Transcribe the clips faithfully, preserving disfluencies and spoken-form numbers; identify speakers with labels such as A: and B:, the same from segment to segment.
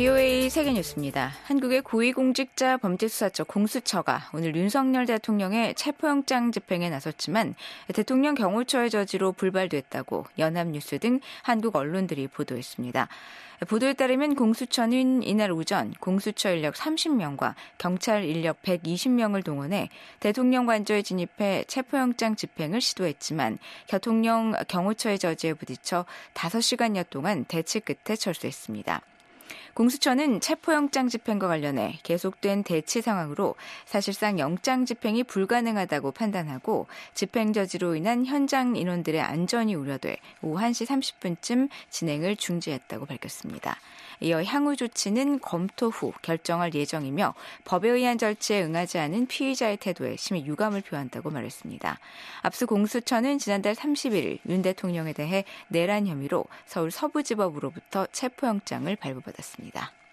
A: 비오에이 세계뉴스입니다. 한국의 고위공직자 범죄수사처 공수처가 오늘 윤석열 대통령의 체포영장 집행에 나섰지만 대통령 경호처의 저지로 불발됐다고 연합뉴스 등 한국 언론들이 보도했습니다. 보도에 따르면 공수처는 이날 오전 공수처 인력 삼십 명과 경찰 인력 백이십 명을 동원해 대통령 관저에 진입해 체포영장 집행을 시도했지만 대통령 경호처의 저지에 부딪혀 다섯 시간여 동안 대치 끝에 철수했습니다. 공수처는 체포영장 집행과 관련해 계속된 대치 상황으로 사실상 영장 집행이 불가능하다고 판단하고 집행 저지로 인한 현장 인원들의 안전이 우려돼 오후 한 시 삼십 분쯤 진행을 중지했다고 밝혔습니다. 이어 향후 조치는 검토 후 결정할 예정이며 법에 의한 절차에 응하지 않은 피의자의 태도에 심히 유감을 표한다고 말했습니다. 앞서 공수처는 지난달 삼십일 일 윤 대통령에 대해 내란 혐의로 서울 서부지법으로부터 체포영장을 발부받았습니다.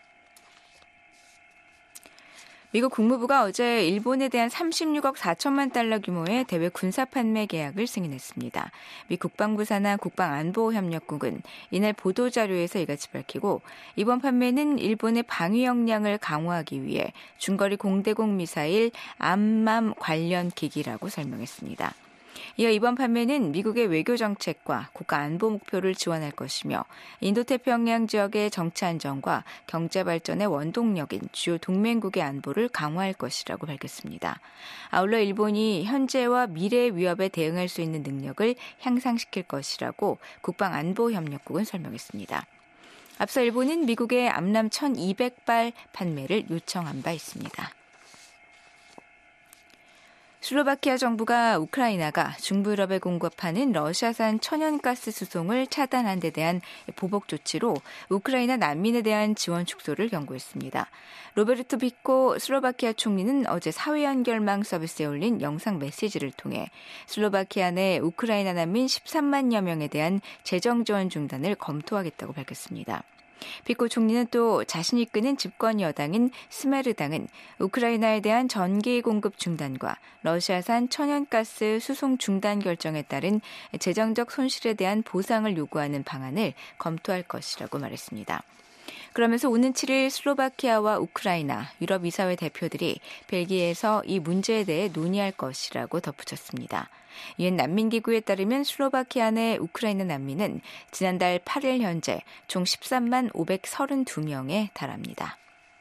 A: 미국 국무부가 어제 일본에 대한 삼십육억 사천만 달러 규모의 대외 군사 판매 계약을 승인했습니다. 미 국방부 산하 국방안보협력국은 이날 보도자료에서 이같이 밝히고 이번 판매는 일본의 방위 역량을 강화하기 위해 중거리 공대공 미사일 암맘 관련 기기라고 설명했습니다. 이어 이번 판매는 미국의 외교 정책과 국가 안보 목표를 지원할 것이며 인도태평양 지역의 정치 안정과 경제 발전의 원동력인 주요 동맹국의 안보를 강화할 것이라고 밝혔습니다. 아울러 일본이 현재와 미래의 위협에 대응할 수 있는 능력을 향상시킬 것이라고 국방안보협력국은 설명했습니다. 앞서 일본은 미국의 암람 천이백 발 판매를 요청한 바 있습니다. 슬로바키아 정부가 우크라이나가 중부유럽에 공급하는 러시아산 천연가스 수송을 차단한 데 대한 보복 조치로 우크라이나 난민에 대한 지원 축소를 경고했습니다. 로베르토 피코 슬로바키아 총리는 어제 사회 연결망 서비스에 올린 영상 메시지를 통해 슬로바키아 내 우크라이나 난민 십삼만여 명에 대한 재정 지원 중단을 검토하겠다고 밝혔습니다. 피코 총리는 또 자신이 이끄는 집권 여당인 스메르당은 우크라이나에 대한 전기 공급 중단과 러시아산 천연가스 수송 중단 결정에 따른 재정적 손실에 대한 보상을 요구하는 방안을 검토할 것이라고 말했습니다. 그러면서 오는 칠 일 슬로바키아와 우크라이나, 유럽이사회 대표들이 벨기에에서 이 문제에 대해 논의할 것이라고 덧붙였습니다. 유엔 난민기구에 따르면 슬로바키아 내 우크라이나 난민은 지난달 팔 일 현재 총 십삼만 오백삼십이 명에 달합니다.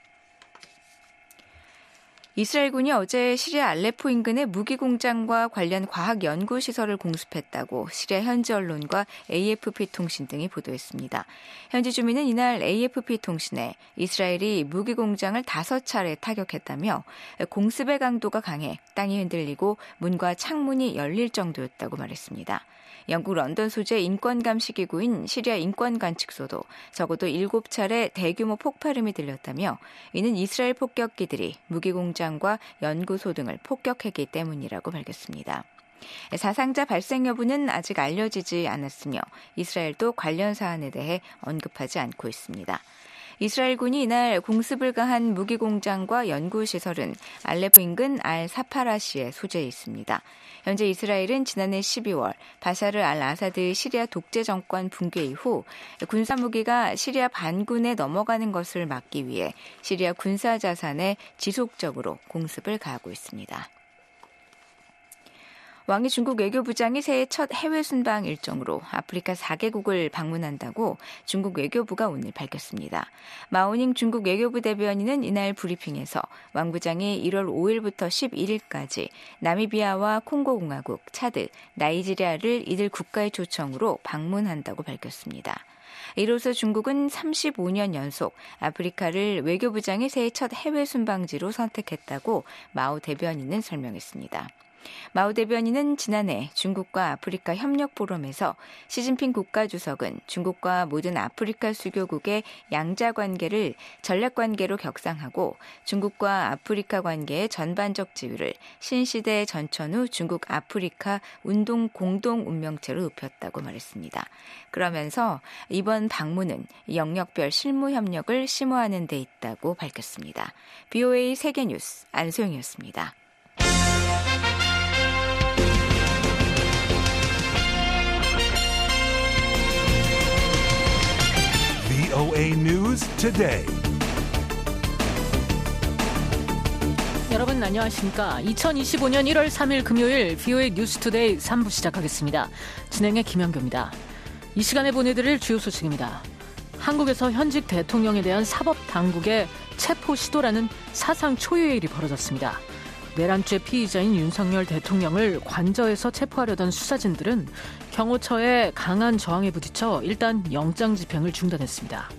A: 이스라엘군이 어제 시리아 알레포 인근의 무기공장과 관련 과학연구시설을 공습했다고 시리아 현지 언론과 에이에프피 통신 등이 보도했습니다. 현지 주민은 이날 에이에프피 통신에 이스라엘이 무기공장을 다섯 차례 타격했다며 공습의 강도가 강해 땅이 흔들리고 문과 창문이 열릴 정도였다고 말했습니다. 영국 런던 소재 인권감시기구인 시리아 인권관측소도 적어도 일곱 차례 대규모 폭발음이 들렸다며 이는 이스라엘 폭격기들이 무기공장과 연구소 등을 폭격했기 때문이라고 밝혔습니다. 사상자 발생 여부는 아직 알려지지 않았으며 이스라엘도 관련 사안에 대해 언급하지 않고 있습니다. 이스라엘군이 이날 공습을 가한 무기공장과 연구시설은 알레포 인근 알-사파라시에 소재해 있습니다. 현재 이스라엘은 지난해 십이월 바샤르 알-아사드 시리아 독재 정권 붕괴 이후 군사무기가 시리아 반군에 넘어가는 것을 막기 위해 시리아 군사자산에 지속적으로 공습을 가하고 있습니다. 왕이 중국 외교부장이 새해 첫 해외 순방 일정으로 아프리카 사 개국을 방문한다고 중국 외교부가 오늘 밝혔습니다. 마오닝 중국 외교부 대변인은 이날 브리핑에서 왕 부장이 일월 오일부터 십일일까지 나미비아와 콩고공화국, 차드, 나이지리아를 이들 국가의 초청으로 방문한다고 밝혔습니다. 이로써 중국은 삼십오 년 연속 아프리카를 외교부장이 새해 첫 해외 순방지로 선택했다고 마오 대변인은 설명했습니다. 마오 대변인은 지난해 중국과 아프리카 협력 포럼에서 시진핑 국가주석은 중국과 모든 아프리카 수교국의 양자 관계를 전략 관계로 격상하고 중국과 아프리카 관계의 전반적 지위를 신시대 전천 후 중국 아프리카 운동 공동 운명체로 높였다고 말했습니다. 그러면서 이번 방문은 영역별 실무 협력을 심화하는 데 있다고 밝혔습니다. 비오에이 세계뉴스 안소영이었습니다.
B: 비오에이 News Today. 여러분 안녕하십니까. 이천이십오년 일월 삼일 금요일 비오에이 뉴스투데이 삼 부 시작하겠습니다. 진행의 김현규입니다. 이 시간에 보내드릴 주요 소식입니다. 한국에서 현직 대통령에 대한 사법당국의 체포 시도라는 사상 초유의 일이 벌어졌습니다. 내란죄 피의자인 윤석열 대통령을 관저에서 체포하려던 수사진들은 경호처의 강한 저항에 부딪혀 일단 영장 집행을 중단했습니다.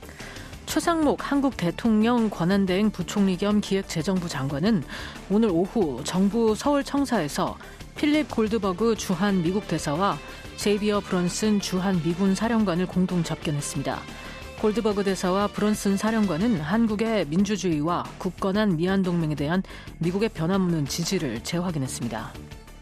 B: 최상목 한국 대통령 권한대행 부총리 겸 기획재정부 장관은 오늘 오후 정부 서울청사에서 필립 골드버그 주한 미국 대사와 제이비어 브런슨 주한 미군 사령관을 공동 접견했습니다. 골드버그 대사와 브런슨 사령관은 한국의 민주주의와 굳건한 미한동맹에 대한 미국의 변함없는 지지를 재확인했습니다.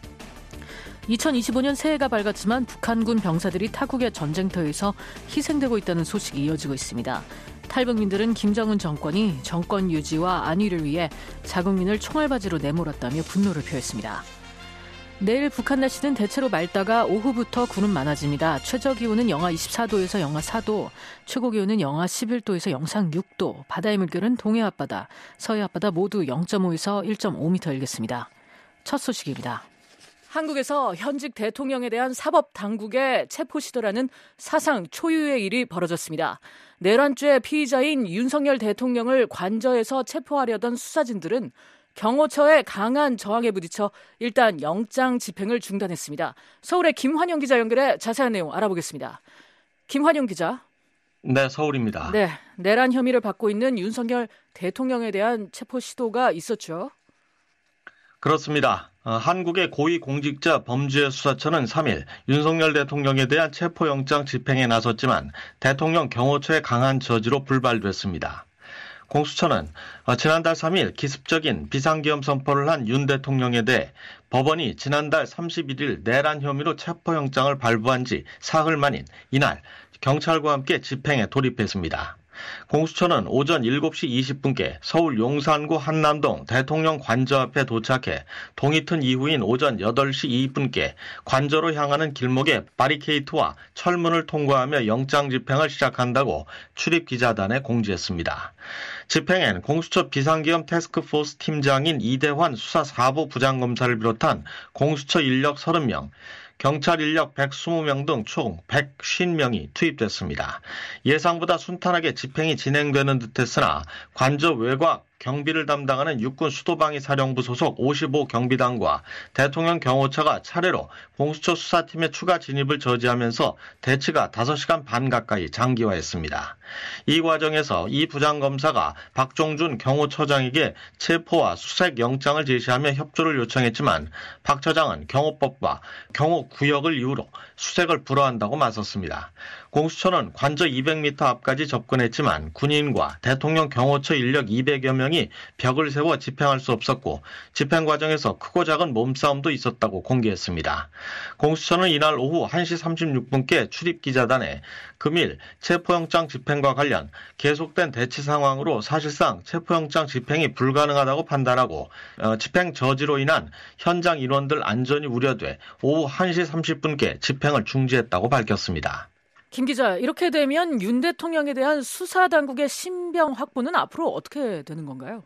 B: 이천이십오년 새해가 밝았지만 북한군 병사들이 타국의 전쟁터에서 희생되고 있다는 소식이 이어지고 있습니다. 탈북민들은 김정은 정권이 정권 유지와 안위를 위해 자국민을 총알바지로 내몰았다며 분노를 표했습니다. 내일 북한 날씨는 대체로 맑다가 오후부터 구름 많아집니다. 최저기온은 영하 이십사도에서 영하 사도, 최고기온은 영하 십일도에서 영상 육도, 바다의 물결은 동해 앞바다, 서해 앞바다 모두 영점오에서 일점오 미터 일겠습니다. 첫 소식입니다. 한국에서 현직 대통령에 대한 사법당국의 체포 시도라는 사상 초유의 일이 벌어졌습니다. 내란죄 피의자인 윤석열 대통령을 관저에서 체포하려던 수사진들은 경호처의 강한 저항에 부딪혀 일단 영장 집행을 중단했습니다. 서울의 김환영 기자 연결해 자세한 내용 알아보겠습니다. 김환영 기자.
C: 네, 서울입니다.
B: 네, 내란 혐의를 받고 있는 윤석열 대통령에 대한 체포 시도가 있었죠.
C: 그렇습니다. 어, 한국의 고위공직자 범죄수사처는 삼일 윤석열 대통령에 대한 체포영장 집행에 나섰지만 대통령 경호처의 강한 저지로 불발됐습니다. 공수처는 어, 지난달 삼일 기습적인 비상계엄 선포를 한 윤 대통령에 대해 법원이 지난달 삼십일일 내란 혐의로 체포영장을 발부한 지 사흘 만인 이날 경찰과 함께 집행에 돌입했습니다. 공수처는 오전 일곱시 이십분께 서울 용산구 한남동 대통령 관저 앞에 도착해 동이 튼 이후인 오전 여덟시 이분께 관저로 향하는 길목에 바리케이트와 철문을 통과하며 영장 집행을 시작한다고 출입기자단에 공지했습니다. 집행엔 공수처 비상계엄 태스크포스 팀장인 이대환 수사사부 부장검사를 비롯한 공수처 인력 서른 명, 경찰 인력 백이십 명 등 총 백오십 명이 투입됐습니다. 예상보다 순탄하게 집행이 진행되는 듯했으나 관저 외곽 경비를 담당하는 육군 수도방위 사령부 소속 오십오 경비단과 대통령 경호처가 차례로 공수처 수사팀의 추가 진입을 저지하면서 대치가 다섯 시간 반 가까이 장기화했습니다. 이 과정에서 이 부장검사가 박종준 경호처장에게 체포와 수색 영장을 제시하며 협조를 요청했지만 박 처장은 경호법과 경호구역을 이유로 수색을 불허한다고 맞섰습니다. 공수처는 관저 이백 미터 앞까지 접근했지만 군인과 대통령 경호처 인력 이백여 명이 벽을 세워 집행할 수 없었고 집행 과정에서 크고 작은 몸싸움도 있었다고 공개했습니다. 공수처는 이날 오후 한시 삼십육분께 출입기자단에 금일 체포영장 집행과 관련 계속된 대치 상황으로 사실상 체포영장 집행이 불가능하다고 판단하고 어, 집행 저지로 인한 현장 인원들 안전이 우려돼 오후 한시 삼십분께 집행을 중지했다고 밝혔습니다.
B: 김 기자, 이렇게 되면 윤 대통령에 대한 수사당국의 신병 확보는 앞으로 어떻게 되는 건가요?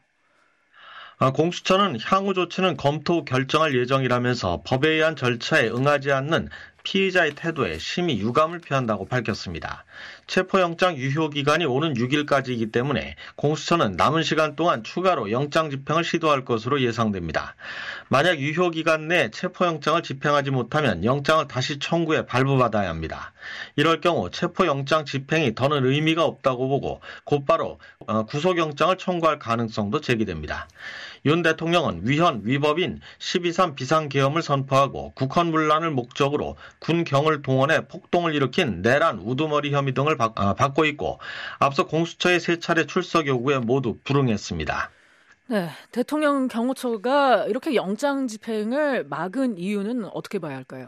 C: 공수처는 향후 조치는 검토 결정할 예정이라면서 법에 의한 절차에 응하지 않는 피의자의 태도에 심히 유감을 표한다고 밝혔습니다. 체포영장 유효기간이 오는 육일까지이기 때문에 공수처는 남은 시간 동안 추가로 영장 집행을 시도할 것으로 예상됩니다. 만약 유효기간 내에 체포영장을 집행하지 못하면 영장을 다시 청구해 발부받아야 합니다. 이럴 경우 체포영장 집행이 더는 의미가 없다고 보고 곧바로 구속영장을 청구할 가능성도 제기됩니다. 윤 대통령은 위헌 위법인 십이삼 비상계엄을 선포하고 국헌문란을 목적으로 군경을 동원해 폭동을 일으킨 내란 우두머리 혐의 등을 받, 아, 받고 있고 앞서 공수처의 세 차례 출석 요구에 모두 불응했습니다.
B: 네, 대통령 경호처가 이렇게 영장 집행을 막은 이유는 어떻게 봐야 할까요?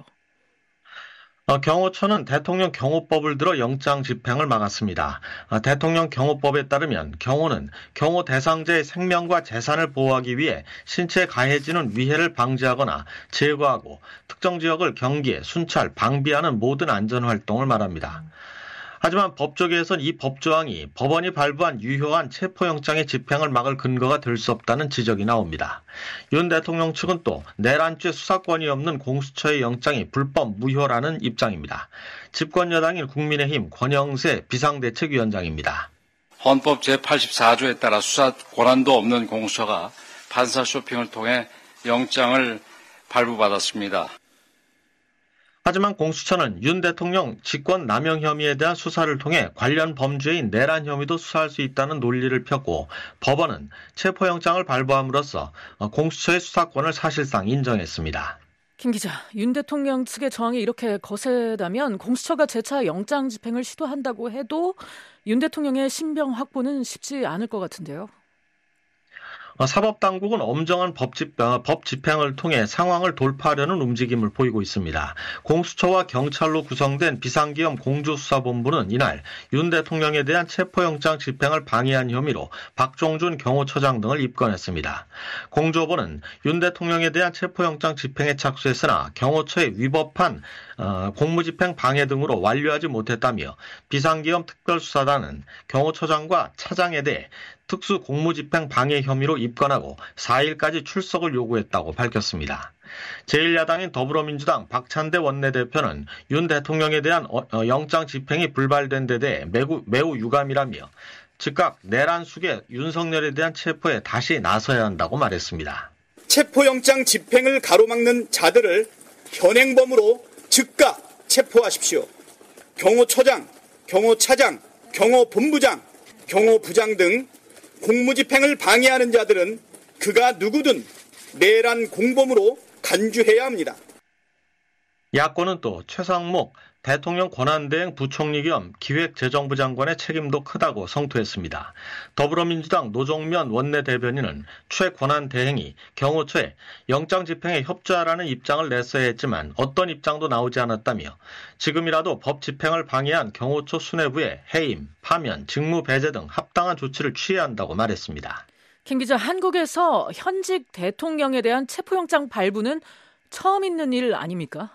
C: 어, 경호처는 대통령 경호법을 들어 영장 집행을 막았습니다. 어, 대통령 경호법에 따르면 경호는 경호 대상자의 생명과 재산을 보호하기 위해 신체에 가해지는 위해를 방지하거나 제거하고 특정 지역을 경계, 순찰, 방비하는 모든 안전활동을 말합니다. 하지만 법조계에선 이 법조항이 법원이 발부한 유효한 체포영장의 집행을 막을 근거가 될 수 없다는 지적이 나옵니다. 윤 대통령 측은 또 내란죄 수사권이 없는 공수처의 영장이 불법 무효라는 입장입니다. 집권 여당인 국민의힘 권영세 비상대책위원장입니다.
D: 헌법 제팔십사 조에 따라 수사 권한도 없는 공수처가 판사 쇼핑을 통해 영장을 발부받았습니다.
C: 하지만 공수처는 윤 대통령 직권 남용 혐의에 대한 수사를 통해 관련 범죄인 내란 혐의도 수사할 수 있다는 논리를 폈고 법원은 체포영장을 발부함으로써 공수처의 수사권을 사실상 인정했습니다.
B: 김 기자, 윤 대통령 측의 저항이 이렇게 거세다면 공수처가 재차 영장 집행을 시도한다고 해도 윤 대통령의 신병 확보는 쉽지 않을 것 같은데요.
C: 사법당국은 엄정한 법, 집, 법 집행을 통해 상황을 돌파하려는 움직임을 보이고 있습니다. 공수처와 경찰로 구성된 비상기업 공조수사본부는 이날 윤 대통령에 대한 체포영장 집행을 방해한 혐의로 박종준 경호처장 등을 입건했습니다. 공조본은 윤 대통령에 대한 체포영장 집행에 착수했으나 경호처의 위법한 어, 공무집행 방해 등으로 완료하지 못했다며 비상기업 특별수사단은 경호처장과 차장에 대해 특수 공무집행 방해 혐의로 입건하고 사 일까지 출석을 요구했다고 밝혔습니다. 제일 야당인 더불어민주당 박찬대 원내대표는 윤 대통령에 대한 영장 집행이 불발된 데 대해 매우, 매우 유감이라며 즉각 내란 수계 윤석열에 대한 체포에 다시 나서야 한다고 말했습니다.
E: 체포영장 집행을 가로막는 자들을 현행범으로 즉각 체포하십시오. 경호처장, 경호차장, 경호본부장, 경호부장 등 공무집행을 방해하는 자들은 그가 누구든 내란 공범으로 간주해야 합니다.
C: 야권은 또 최상목 대통령 권한대행 부총리 겸 기획재정부 장관의 책임도 크다고 성토했습니다. 더불어민주당 노정면 원내대변인은 최 권한대행이 경호처에 영장 집행에 협조하라는 입장을 냈어야 했지만 어떤 입장도 나오지 않았다며 지금이라도 법 집행을 방해한 경호처 수뇌부에 해임, 파면, 직무 배제 등 합당한 조치를 취해야 한다고 말했습니다.
B: 김 기자, 한국에서 현직 대통령에 대한 체포영장 발부는 처음 있는 일 아닙니까?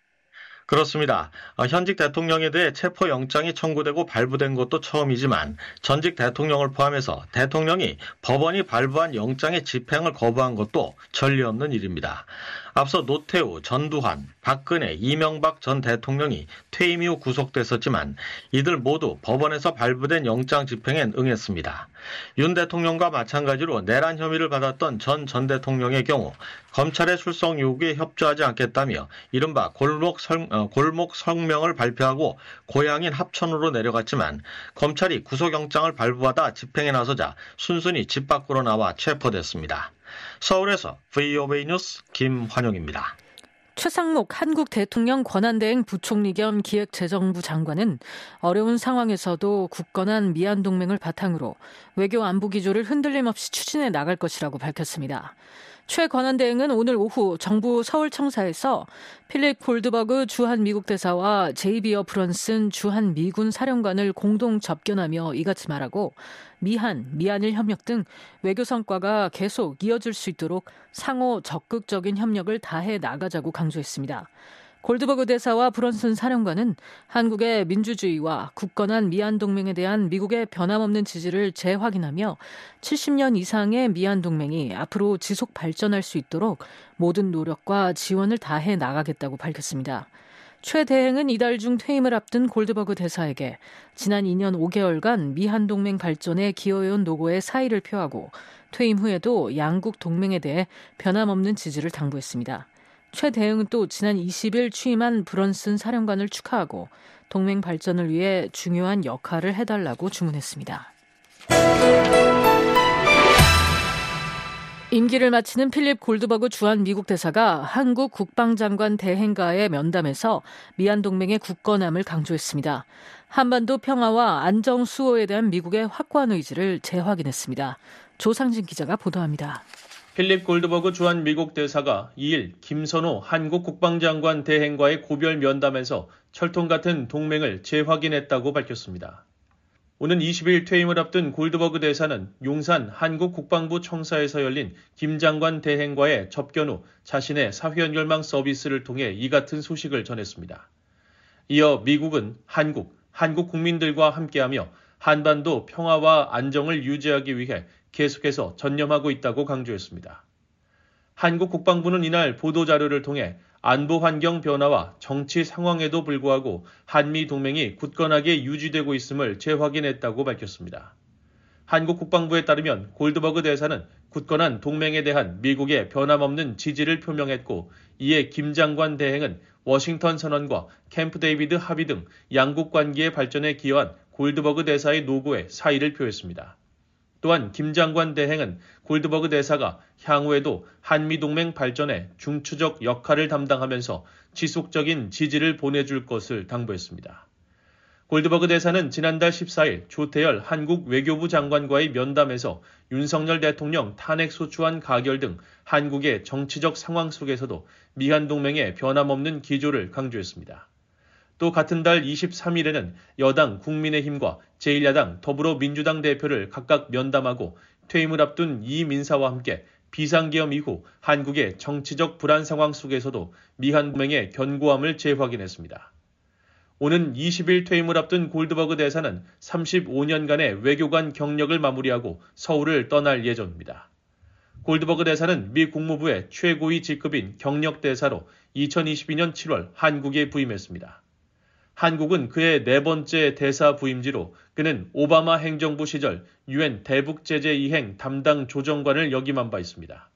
C: 그렇습니다. 현직 대통령에 대해 체포영장이 청구되고 발부된 것도 처음이지만 전직 대통령을 포함해서 대통령이 법원이 발부한 영장의 집행을 거부한 것도 전례 없는 일입니다. 앞서 노태우, 전두환, 박근혜, 이명박 전 대통령이 퇴임 이후 구속됐었지만 이들 모두 법원에서 발부된 영장 집행엔 응했습니다. 윤 대통령과 마찬가지로 내란 혐의를 받았던 전 전 대통령의 경우 검찰의 출석 요구에 협조하지 않겠다며 이른바 골목, 설, 어, 골목 성명을 발표하고 고향인 합천으로 내려갔지만 검찰이 구속영장을 발부받아 집행에 나서자 순순히 집 밖으로 나와 체포됐습니다. 서울에서 브이오에이 뉴스 김환용입니다.
B: 최상목 한국 대통령 권한대행 부총리 겸 기획재정부 장관은 어려운 상황에서도 굳건한 미얀동맹을 바탕으로 외교 안보 기조를 흔들림 없이 추진해 나갈 것이라고 밝혔습니다. 최 권한대행은 오늘 오후 정부 서울청사에서 필립 골드버그 주한 미국 대사와 제이비어 브런슨 주한 미군 사령관을 공동 접견하며 이같이 말하고 미한, 미한일 협력 등 외교 성과가 계속 이어질 수 있도록 상호 적극적인 협력을 다해 나가자고 강조했습니다. 골드버그 대사와 브런슨 사령관은 한국의 민주주의와 굳건한 미얀동맹에 대한 미국의 변함없는 지지를 재확인하며 칠십 년 이상의 미얀동맹이 앞으로 지속 발전할 수 있도록 모든 노력과 지원을 다해 나가겠다고 밝혔습니다. 최 대행은 이달 중 퇴임을 앞둔 골드버그 대사에게 지난 이 년 오 개월간 미한동맹 발전에 기여해온 노고에 사의를 표하고 퇴임 후에도 양국 동맹에 대해 변함없는 지지를 당부했습니다. 최 대행은 또 지난 이십 일 취임한 브런슨 사령관을 축하하고 동맹 발전을 위해 중요한 역할을 해달라고 주문했습니다. 임기를 마치는 필립 골드버그 주한 미국 대사가 한국 국방장관 대행과의 면담에서 미얀동맹의 굳건함을 강조했습니다. 한반도 평화와 안정 수호에 대한 미국의 확고한 의지를 재확인했습니다. 조상진 기자가 보도합니다.
F: 필립 골드버그 주한 미국 대사가 이 일 김선호 한국 국방장관 대행과의 고별 면담에서 철통 같은 동맹을 재확인했다고 밝혔습니다. 오는 이십 일 퇴임을 앞둔 골드버그 대사는 용산 한국 국방부 청사에서 열린 김 장관 대행과의 접견 후 자신의 사회연결망 서비스를 통해 이 같은 소식을 전했습니다. 이어 미국은 한국, 한국 국민들과 함께하며 한반도 평화와 안정을 유지하기 위해 계속해서 전념하고 있다고 강조했습니다. 한국 국방부는 이날 보도자료를 통해 안보 환경 변화와 정치 상황에도 불구하고 한미 동맹이 굳건하게 유지되고 있음을 재확인했다고 밝혔습니다. 한국 국방부에 따르면 골드버그 대사는 굳건한 동맹에 대한 미국의 변함없는 지지를 표명했고, 이에 김 장관 대행은 워싱턴 선언과 캠프 데이비드 합의 등 양국 관계의 발전에 기여한 골드버그 대사의 노고에 사의를 표했습니다. 또한 김 장관 대행은 골드버그 대사가 향후에도 한미동맹 발전에 중추적 역할을 담당하면서 지속적인 지지를 보내줄 것을 당부했습니다. 골드버그 대사는 지난달 십사일 조태열 한국 외교부 장관과의 면담에서 윤석열 대통령 탄핵소추안 가결 등 한국의 정치적 상황 속에서도 미한 동맹의 변함없는 기조를 강조했습니다. 또 같은 달 이십삼일에는 여당 국민의힘과 제일 야당 더불어민주당 대표를 각각 면담하고 퇴임을 앞둔 이 민사와 함께 비상계엄 이후 한국의 정치적 불안 상황 속에서도 미한 동맹의 견고함을 재확인했습니다. 오는 이십일 퇴임을 앞둔 골드버그 대사는 삼십오년간의 외교관 경력을 마무리하고 서울을 떠날 예정입니다. 골드버그 대사는 미 국무부의 최고위 직급인 경력대사로 이천이십이년 칠월 한국에 부임했습니다. 한국은 그의 네 번째 대사 부임지로 그는 오바마 행정부 시절 유엔 대북제재 이행 담당 조정관을 역임한 바 있습니다.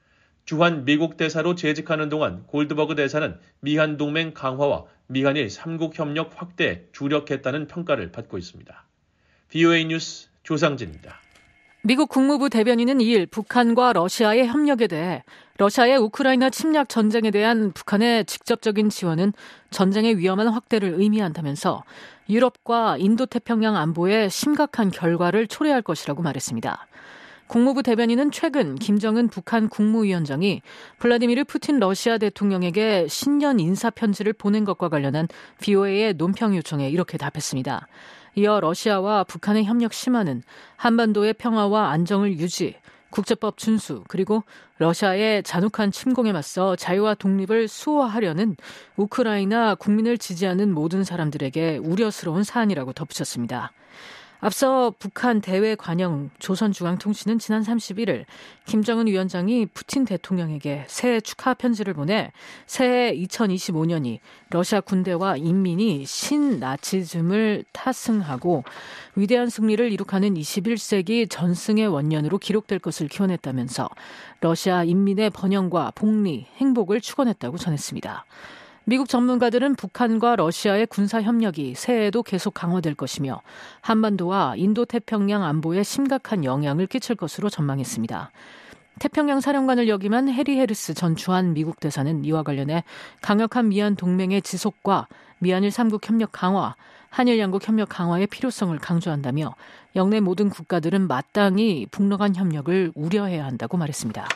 F: 주한 미국 대사로 재직하는 동안 골드버그 대사는 미한 동맹 강화와 미한일 삼국 협력 확대에 주력했다는 평가를 받고 있습니다. 브이오에이 뉴스 조상진입니다.
B: 미국 국무부 대변인은 이일 북한과 러시아의 협력에 대해 러시아의 우크라이나 침략 전쟁에 대한 북한의 직접적인 지원은 전쟁의 위험한 확대를 의미한다면서 유럽과 인도태평양 안보에 심각한 결과를 초래할 것이라고 말했습니다. 국무부 대변인은 최근 김정은 북한 국무위원장이 블라디미르 푸틴 러시아 대통령에게 신년 인사 편지를 보낸 것과 관련한 브이오에이의 논평 요청에 이렇게 답했습니다. 이어 러시아와 북한의 협력 심화는 한반도의 평화와 안정을 유지, 국제법 준수, 그리고 러시아의 잔혹한 침공에 맞서 자유와 독립을 수호하려는 우크라이나 국민을 지지하는 모든 사람들에게 우려스러운 사안이라고 덧붙였습니다. 앞서 북한 대외 관영 조선중앙통신은 지난 삼십일일 김정은 위원장이 푸틴 대통령에게 새해 축하 편지를 보내 새해 이천이십오년이 러시아 군대와 인민이 신나치즘을 타승하고 위대한 승리를 이룩하는 이십일세기 전승의 원년으로 기록될 것을 기원했다면서 러시아 인민의 번영과 복리, 행복을 축원했다고 전했습니다. 미국 전문가들은 북한과 러시아의 군사 협력이 새해에도 계속 강화될 것이며 한반도와 인도태평양 안보에 심각한 영향을 끼칠 것으로 전망했습니다. 태평양 사령관을 역임한 해리 해리스 전 주한 미국 대사는 이와 관련해 강력한 미한 동맹의 지속과 미한일 삼국 협력 강화, 한일 양국 협력 강화의 필요성을 강조한다며 영내 모든 국가들은 마땅히 북러 간 협력을 우려해야 한다고 말했습니다.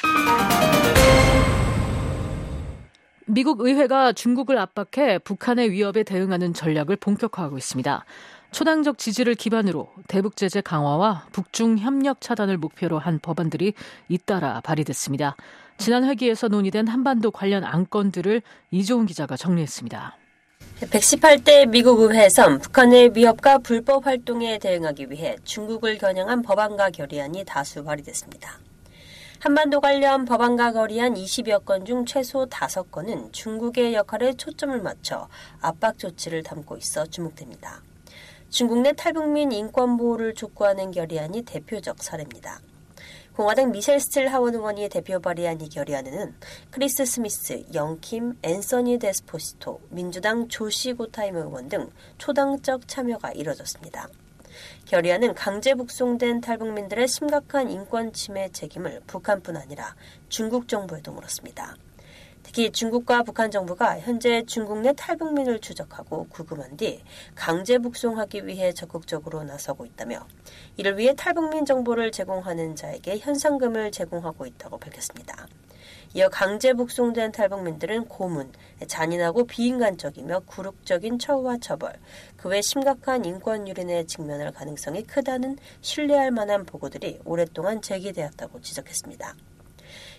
B: 미국 의회가 중국을 압박해 북한의 위협에 대응하는 전략을 본격화하고 있습니다. 초당적 지지를 기반으로 대북 제재 강화와 북중 협력 차단을 목표로 한 법안들이 잇따라 발의됐습니다. 지난 회기에서 논의된 한반도 관련 안건들을 이조은 기자가 정리했습니다.
G: 백십팔대 미국 의회에선 북한의 위협과 불법 활동에 대응하기 위해 중국을 겨냥한 법안과 결의안이 다수 발의됐습니다. 한반도 관련 법안과 결의안 이십여 건 중 최소 다섯 건은 중국의 역할에 초점을 맞춰 압박 조치를 담고 있어 주목됩니다. 중국 내 탈북민 인권 보호를 촉구하는 결의안이 대표적 사례입니다. 공화당 미셸 스틸 하원 의원이 대표 발의한 이 결의안에는 크리스 스미스, 영킴, 앤서니 데스포시토, 민주당 조시 고타임 의원 등 초당적 참여가 이뤄졌습니다. 결의안은 강제 북송된 탈북민들의 심각한 인권 침해 책임을 북한뿐 아니라 중국 정부에도 물었습니다. 특히 중국과 북한 정부가 현재 중국 내 탈북민을 추적하고 구금한 뒤 강제 북송하기 위해 적극적으로 나서고 있다며 이를 위해 탈북민 정보를 제공하는 자에게 현상금을 제공하고 있다고 밝혔습니다. 이어 강제 북송된 탈북민들은 고문, 잔인하고 비인간적이며 굴욕적인 처우와 처벌, 그 외 심각한 인권 유린에 직면할 가능성이 크다는 신뢰할 만한 보고들이 오랫동안 제기되었다고 지적했습니다.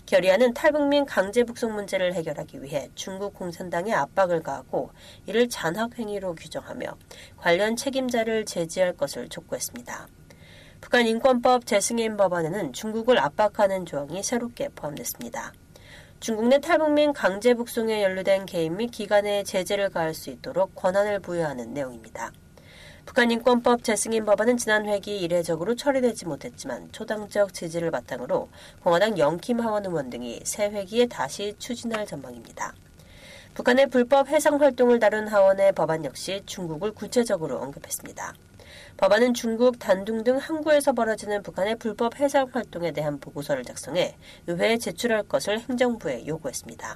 G: 결의안은 탈북민 강제 북송 문제를 해결하기 위해 중국 공산당에 압박을 가하고 이를 잔학행위로 규정하며 관련 책임자를 제지할 것을 촉구했습니다. 북한 인권법 재승인 법안에는 중국을 압박하는 조항이 새롭게 포함됐습니다. 중국 내 탈북민 강제 북송에 연루된 개인 및 기관에 제재를 가할 수 있도록 권한을 부여하는 내용입니다. 북한 인권법 재승인 법안은 지난 회기 이례적으로 처리되지 못했지만 초당적 지지를 바탕으로 공화당 영킴 하원 의원 등이 새 회기에 다시 추진할 전망입니다. 북한의 불법 해상 활동을 다룬 하원의 법안 역시 중국을 구체적으로 언급했습니다. 법안은 중국, 단둥 등 항구에서 벌어지는 북한의 불법 해상 활동에 대한 보고서를 작성해 의회에 제출할 것을 행정부에 요구했습니다.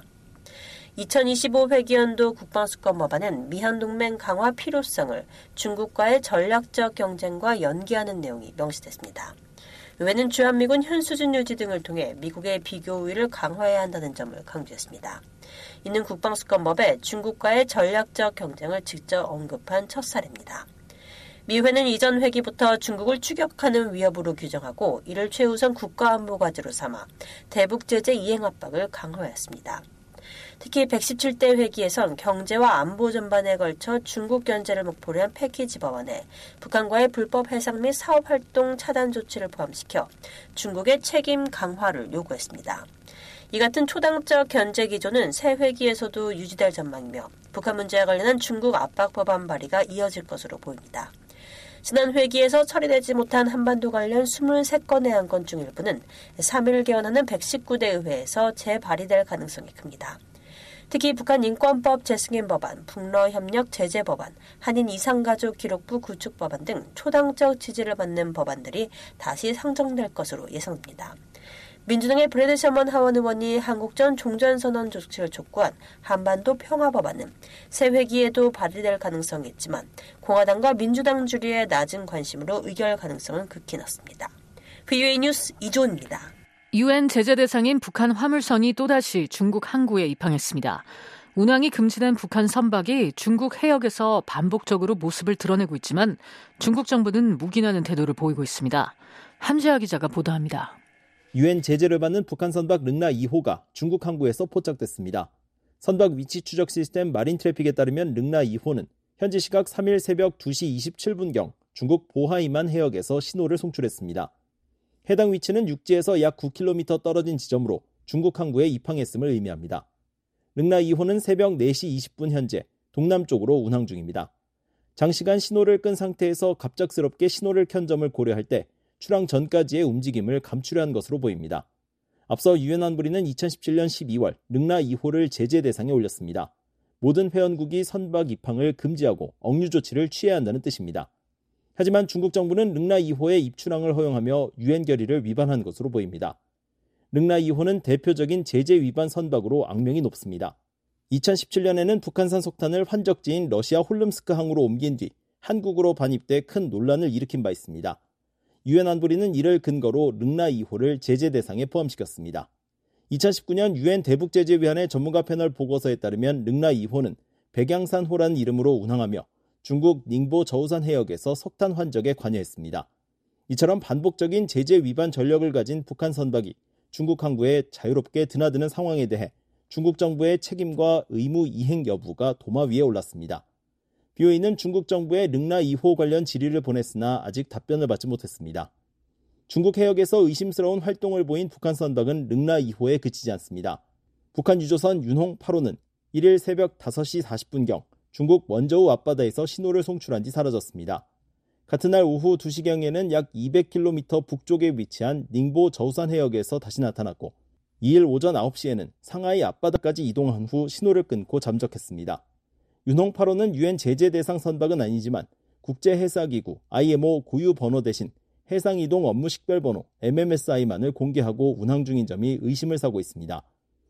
G: 이천이십오 회기연도 국방수권 법안은 미한동맹 강화 필요성을 중국과의 전략적 경쟁과 연계하는 내용이 명시됐습니다. 의회는 주한미군 현수준 유지 등을 통해 미국의 비교 우위를 강화해야 한다는 점을 강조했습니다. 이는 국방수권법에 중국과의 전략적 경쟁을 직접 언급한 첫 사례입니다. 미회는 이전 회기부터 중국을 추격하는 위협으로 규정하고 이를 최우선 국가안보 과제로 삼아 대북 제재 이행 압박을 강화했습니다. 특히 백십칠 대 회기에선 경제와 안보 전반에 걸쳐 중국 견제를 목표로 한 패키지 법안에 북한과의 불법 해상 및 사업활동 차단 조치를 포함시켜 중국의 책임 강화를 요구했습니다. 이 같은 초당적 견제 기조는 새 회기에서도 유지될 전망이며 북한 문제와 관련한 중국 압박 법안 발의가 이어질 것으로 보입니다. 지난 회기에서 처리되지 못한 한반도 관련 이십삼 건의 안건 중 일부는 삼 일 개원하는 백십구 대 의회에서 재발의될 가능성이 큽니다. 특히 북한 인권법 재승인 법안, 북러협력 제재 법안, 한인 이상가족 기록부 구축 법안 등 초당적 지지를 받는 법안들이 다시 상정될 것으로 예상됩니다. 민주당의 브래드 셔먼 하원 의원이 한국전 종전선언 조치를 촉구한 한반도 평화법안은 새 회기에도 발의될 가능성이 있지만 공화당과 민주당 주류의 낮은 관심으로 의결 가능성은 극히 낮습니다. 브이오에이 뉴스 이조은입니다.
B: 유엔 제재 대상인 북한 화물선이 또다시 중국 항구에 입항했습니다. 운항이 금지된 북한 선박이 중국 해역에서 반복적으로 모습을 드러내고 있지만 중국 정부는 묵인하는 태도를 보이고 있습니다. 함재하 기자가 보도합니다.
H: 유엔 제재를 받는 북한 선박 릉나 이 호가 중국 항구에서 포착됐습니다. 선박 위치 추적 시스템 마린 트래픽에 따르면 릉나 이 호는 현지 시각 삼 일 새벽 두 시 이십칠 분경 중국 보하이만 해역에서 신호를 송출했습니다. 해당 위치는 육지에서 약 구 킬로미터 떨어진 지점으로 중국 항구에 입항했음을 의미합니다. 릉나 이 호는 새벽 네 시 이십 분 현재 동남쪽으로 운항 중입니다. 장시간 신호를 끈 상태에서 갑작스럽게 신호를 켠 점을 고려할 때 출항 전까지의 움직임을 감추려 한 것으로 보입니다. 앞서 유엔 안보리는 이천십칠 년 십이월 릉나 이 호를 제재 대상에 올렸습니다. 모든 회원국이 선박 입항을 금지하고 억류 조치를 취해야 한다는 뜻입니다. 하지만 중국 정부는 릉나 이 호의 입출항을 허용하며 유엔 결의를 위반한 것으로 보입니다. 릉나 이 호는 대표적인 제재 위반 선박으로 악명이 높습니다. 이천십칠 년에는 북한산 석탄을 환적지인 러시아 홀름스크 항으로 옮긴 뒤 한국으로 반입돼 큰 논란을 일으킨 바 있습니다. 유엔 안보리는 이를 근거로 릉나 이 호를 제재 대상에 포함시켰습니다. 이천십구 년 유엔 대북제재위원회 전문가 패널 보고서에 따르면 릉나 이 호는 백양산호라는 이름으로 운항하며 중국 닝보 저우산 해역에서 석탄 환적에 관여했습니다. 이처럼 반복적인 제재 위반 전력을 가진 북한 선박이 중국 항구에 자유롭게 드나드는 상황에 대해 중국 정부의 책임과 의무 이행 여부가 도마 위에 올랐습니다. 비오이는 중국 정부의 릉나 이 호 관련 질의를 보냈으나 아직 답변을 받지 못했습니다. 중국 해역에서 의심스러운 활동을 보인 북한 선박은 릉나 이 호에 그치지 않습니다. 북한 유조선 윤홍 팔 호는 일 일 새벽 다섯 시 사십 분경 중국 원저우 앞바다에서 신호를 송출한 뒤 사라졌습니다. 같은 날 오후 두 시경에는 약 이백 킬로미터 북쪽에 위치한 닝보 저우산 해역에서 다시 나타났고 이 일 오전 아홉 시에는 상하이 앞바다까지 이동한 후 신호를 끊고 잠적했습니다. 윤홍 팔 호는 유엔 제재 대상 선박은 아니지만 국제해사기구 아이엠오 고유 번호 대신 해상이동 업무 식별번호 엠엠에스아이만을 공개하고 운항 중인 점이 의심을 사고 있습니다.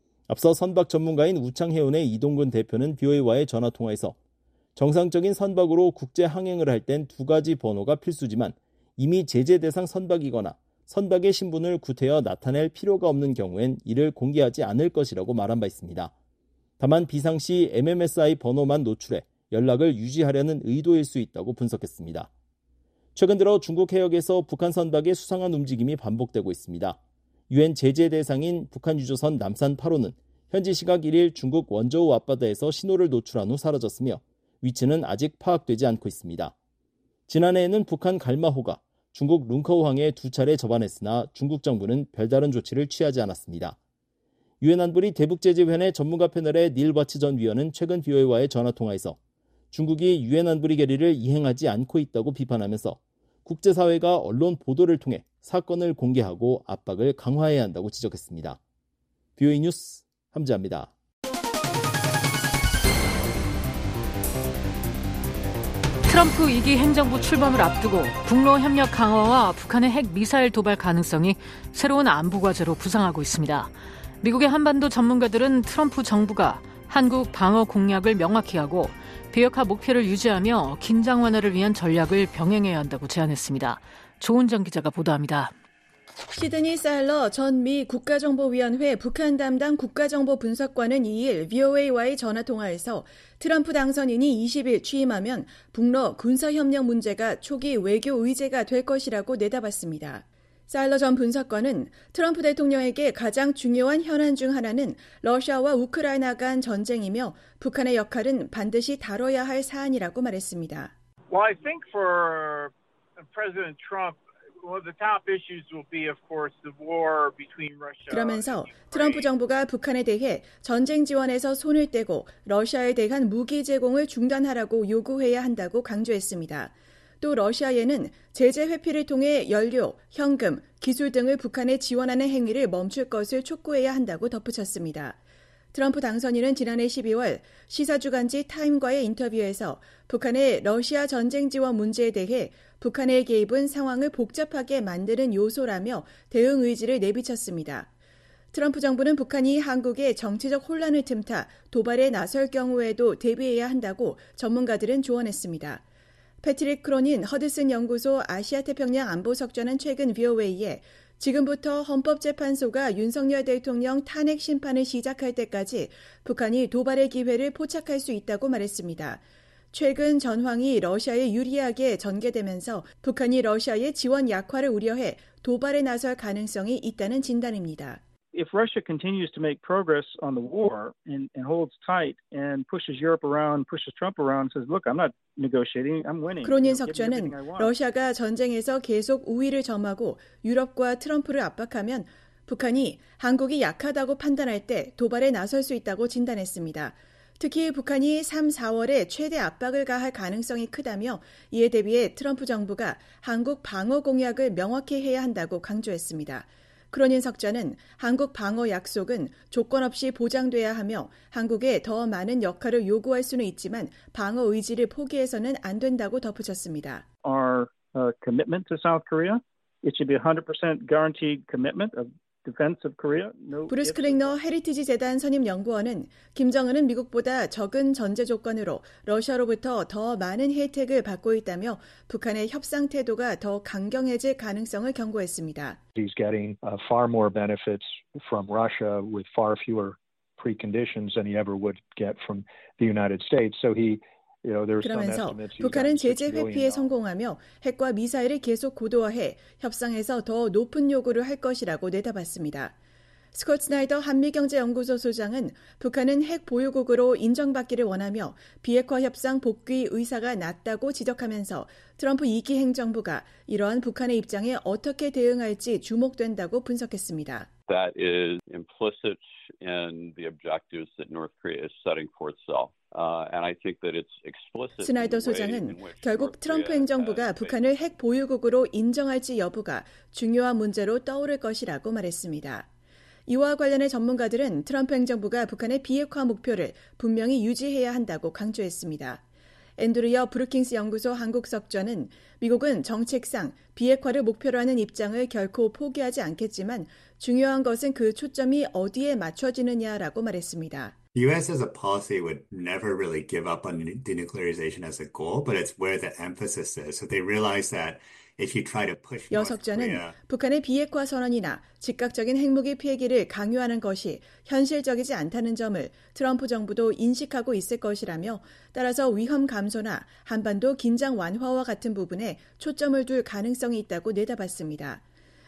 H: 앞서 선박 전문가인 우창해운의 이동근 대표는 비오이와의 전화통화에서 정상적인 선박으로 국제 항행을 할 땐 두 가지 번호가 필수지만 이미 제재 대상 선박이거나 선박의 신분을 구태여 나타낼 필요가 없는 경우엔 이를 공개하지 않을 것이라고 말한 바 있습니다. 다만 비상시 엠엠에스아이 번호만 노출해 연락을 유지하려는 의도일 수 있다고 분석했습니다. 최근 들어 중국 해역에서 북한 선박의 수상한 움직임이 반복되고 있습니다. 유엔 제재 대상인 북한 유조선 남산 팔 호는 현지 시각 일 일 중국 원저우 앞바다에서 신호를 노출한 후 사라졌으며 위치는 아직 파악되지 않고 있습니다. 지난해에는 북한 갈마호가 중국 룽커우항에 두 차례 접안했으나 중국 정부는 별다른 조치를 취하지 않았습니다. 유엔 안보리 대북제재위원회 전문가 패널의 닐 바츠 전 위원은 최근 비오에이와의 전화통화에서 중국이 유엔 안보리 결의를 이행하지 않고 있다고 비판하면서 국제사회가 언론 보도를 통해 사건을 공개하고 압박을 강화해야 한다고 지적했습니다. 비오에이 뉴스 함지아입니다.
B: 트럼프 이 기 행정부 출범을 앞두고 북러 협력 강화와 북한의 핵 미사일 도발 가능성이 새로운 안보 과제로 부상하고 있습니다. 미국의 한반도 전문가들은 트럼프 정부가 한국 방어 공약을 명확히 하고 비핵화 목표를 유지하며 긴장 완화를 위한 전략을 병행해야 한다고 제안했습니다. 조은정 기자가 보도합니다.
I: 시드니 사일러 전 미 국가정보위원회 북한 담당 국가정보분석관은 이 일 비오에이와의 전화통화에서 트럼프 당선인이 이십 일 취임하면 북러 군사협력 문제가 초기 외교 의제가 될 것이라고 내다봤습니다. 사일러 전 분석관은 트럼프 대통령에게 가장 중요한 현안 중 하나는 러시아와 우크라이나 간 전쟁이며 북한의 역할은 반드시 다뤄야 할 사안이라고 말했습니다.
J: Well, I think for President Trump, well, the top issues will be, of course, the war between Russia.
I: 그러면서 트럼프 정부가 북한에 대해 전쟁 지원에서 손을 떼고 러시아에 대한 무기 제공을 중단하라고 요구해야 한다고 강조했습니다. 또 러시아에는 제재 회피를 통해 연료, 현금, 기술 등을 북한에 지원하는 행위를 멈출 것을 촉구해야 한다고 덧붙였습니다. 트럼프 당선인은 지난해 십이월 시사주간지 타임과의 인터뷰에서 북한의 러시아 전쟁 지원 문제에 대해 북한의 개입은 상황을 복잡하게 만드는 요소라며 대응 의지를 내비쳤습니다. 트럼프 정부는 북한이 한국의 정치적 혼란을 틈타 도발에 나설 경우에도 대비해야 한다고 전문가들은 조언했습니다. 패트릭 크로닌 허드슨 연구소 아시아태평양 안보석좌는 최근 비오에이에 지금부터 헌법재판소가 윤석열 대통령 탄핵 심판을 시작할 때까지 북한이 도발의 기회를 포착할 수 있다고 말했습니다. 최근 전황이 러시아에 유리하게 전개되면서 북한이 러시아의 지원 약화를 우려해 도발에 나설 가능성이 있다는 진단입니다.
K: If Russia continues to make progress on the war and, and holds tight and pushes Europe around, pushes Trump around, says, "Look, I'm not negotiating, I'm winning."
I: 크로닌 석좌는 러시아가 전쟁에서 계속 우위를 점하고 유럽과 트럼프를 압박하면 북한이 한국이 약하다고 판단할 때 도발에 나설 수 있다고 진단했습니다. 특히 북한이 삼, 사월에 최대 압박을 가할 가능성이 크다며 이에 대비해 트럼프 정부가 한국 방어 공약을 명확히 해야 한다고 강조했습니다. 크로닌 석좌는 한국 방어 약속은 조건 없이 보장돼야 하며 한국에 더 많은 역할을 요구할 수는 있지만 방어 의지를 포기해서는 안 된다고 덧붙였습니다.
K: Our uh, commitment to South Korea, it should be one hundred percent guaranteed commitment of defense of Korea. No
I: 브루스 클링너 헤리티지 재단 선임 연구원은 김정은은 미국보다 적은 전제 조건으로 러시아로부터 더 많은 혜택을 받고 있다며 북한의 협상 태도가 더 강경해질 가능성을 경고했습니다.
L: He's getting uh, far more benefits from Russia with far fewer preconditions than he ever would get from the United States. So he
I: 그러면서 북한은 제재 회피에 성공하며 핵과 미사일을 계속 고도화해 협상에서 더 높은 요구를 할 것이라고 내다봤습니다. 스콧 스나이더 한미경제연구소 소장은 북한은 핵 보유국으로 인정받기를 원하며 비핵화 협상 복귀 의사가 낮다고 지적하면서 트럼프 이 기 행정부가 이러한 북한의 입장에 어떻게 대응할지 주목된다고 분석했습니다.
M: That is implicit in the objectives that North Korea is setting for itself. Uh, and I think that it's explicit.
I: 스나이더 소장은 결국 트럼프 행정부가 북한을 핵 보유국으로 인정할지 여부가 중요한 문제로 떠오를 것이라고 말했습니다. 이와 관련해 전문가들은 트럼프 행정부가 북한의 비핵화 목표를 분명히 유지해야 한다고 강조했습니다. 앤드루여 브루킹스 연구소 한국석좌는 미국은 정책상 비핵화를 목표로 하는 입장을 결코 포기하지 않겠지만 중요한 것은 그 초점이 어디에 맞춰지느냐라고 말했습니다.
N: The U S as a policy would never really give up on denuclearization as a goal, but it's where the emphasis is. So they realize that if you try to push North
I: 여석자는
N: Korea,
I: 북한의 비핵화 선언이나 즉각적인 핵무기 폐기를 강요하는 것이 현실적이지 않다는 점을 트럼프 정부도 인식하고 있을 것이라며 따라서 위험 감소나 한반도 긴장 완화와 같은 부분에 초점을 둘 가능성이 있다고 내다봤습니다.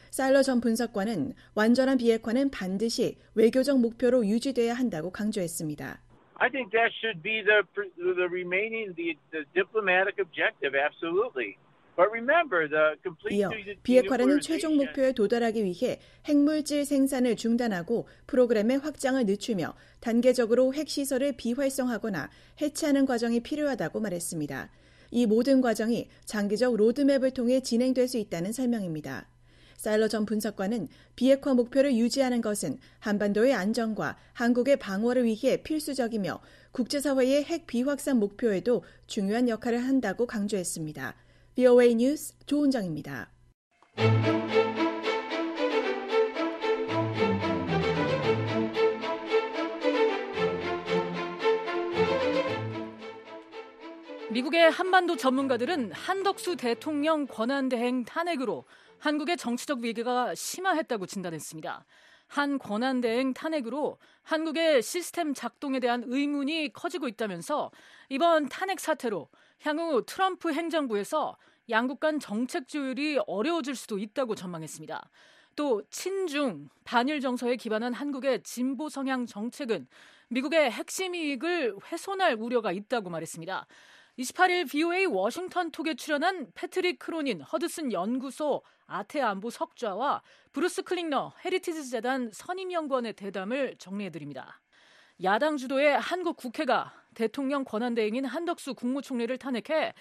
I: 사일러 전 분석관은 완전한 비핵화는 반드시 외교적 목표로 유지돼야 한다고 강조했습니다.
J: I think that should be the the remaining the the diplomatic objective, absolutely. But remember the complete
I: 이어 비핵화라는 최종 목표에 도달하기 위해 핵물질 생산을 중단하고 프로그램의 확장을 늦추며 단계적으로 핵시설을 비활성화하거나 해체하는 과정이 필요하다고 말했습니다. 이 모든 과정이 장기적 로드맵을 통해 진행될 수 있다는 설명입니다. 사일러 전 분석관은 비핵화 목표를 유지하는 것은 한반도의 안정과 한국의 방어를 위해 필수적이며 국제사회의 핵 비확산 목표에도 중요한 역할을 한다고 강조했습니다. 브이오에이 뉴스 조은정입니다.
B: 미국의 한반도 전문가들은 한덕수 대통령 권한대행 탄핵으로 한국의 정치적 위기가 심화했다고 진단했습니다. 한 권한대행 탄핵으로 한국의 시스템 작동에 대한 의문이 커지고 있다면서 이번 탄핵 사태로 향후 트럼프 행정부에서 양국 간 정책 조율이 어려워질 수도 있다고 전망했습니다. 또 친중, 반일 정서에 기반한 한국의 진보 성향 정책은 미국의 핵심 이익을 훼손할 우려가 있다고 말했습니다. 이십팔일 브이오에이 워싱턴 톡에 출연한 패트릭 크로닌 허드슨 연구소 아태안보 석좌와 브루스 클링너 헤리티지 재단 선임연구원의 대담을 정리해드립니다. 야당 주도의 한국 국회가 대통령 권한대행인 한덕수 국무총리를 탄핵해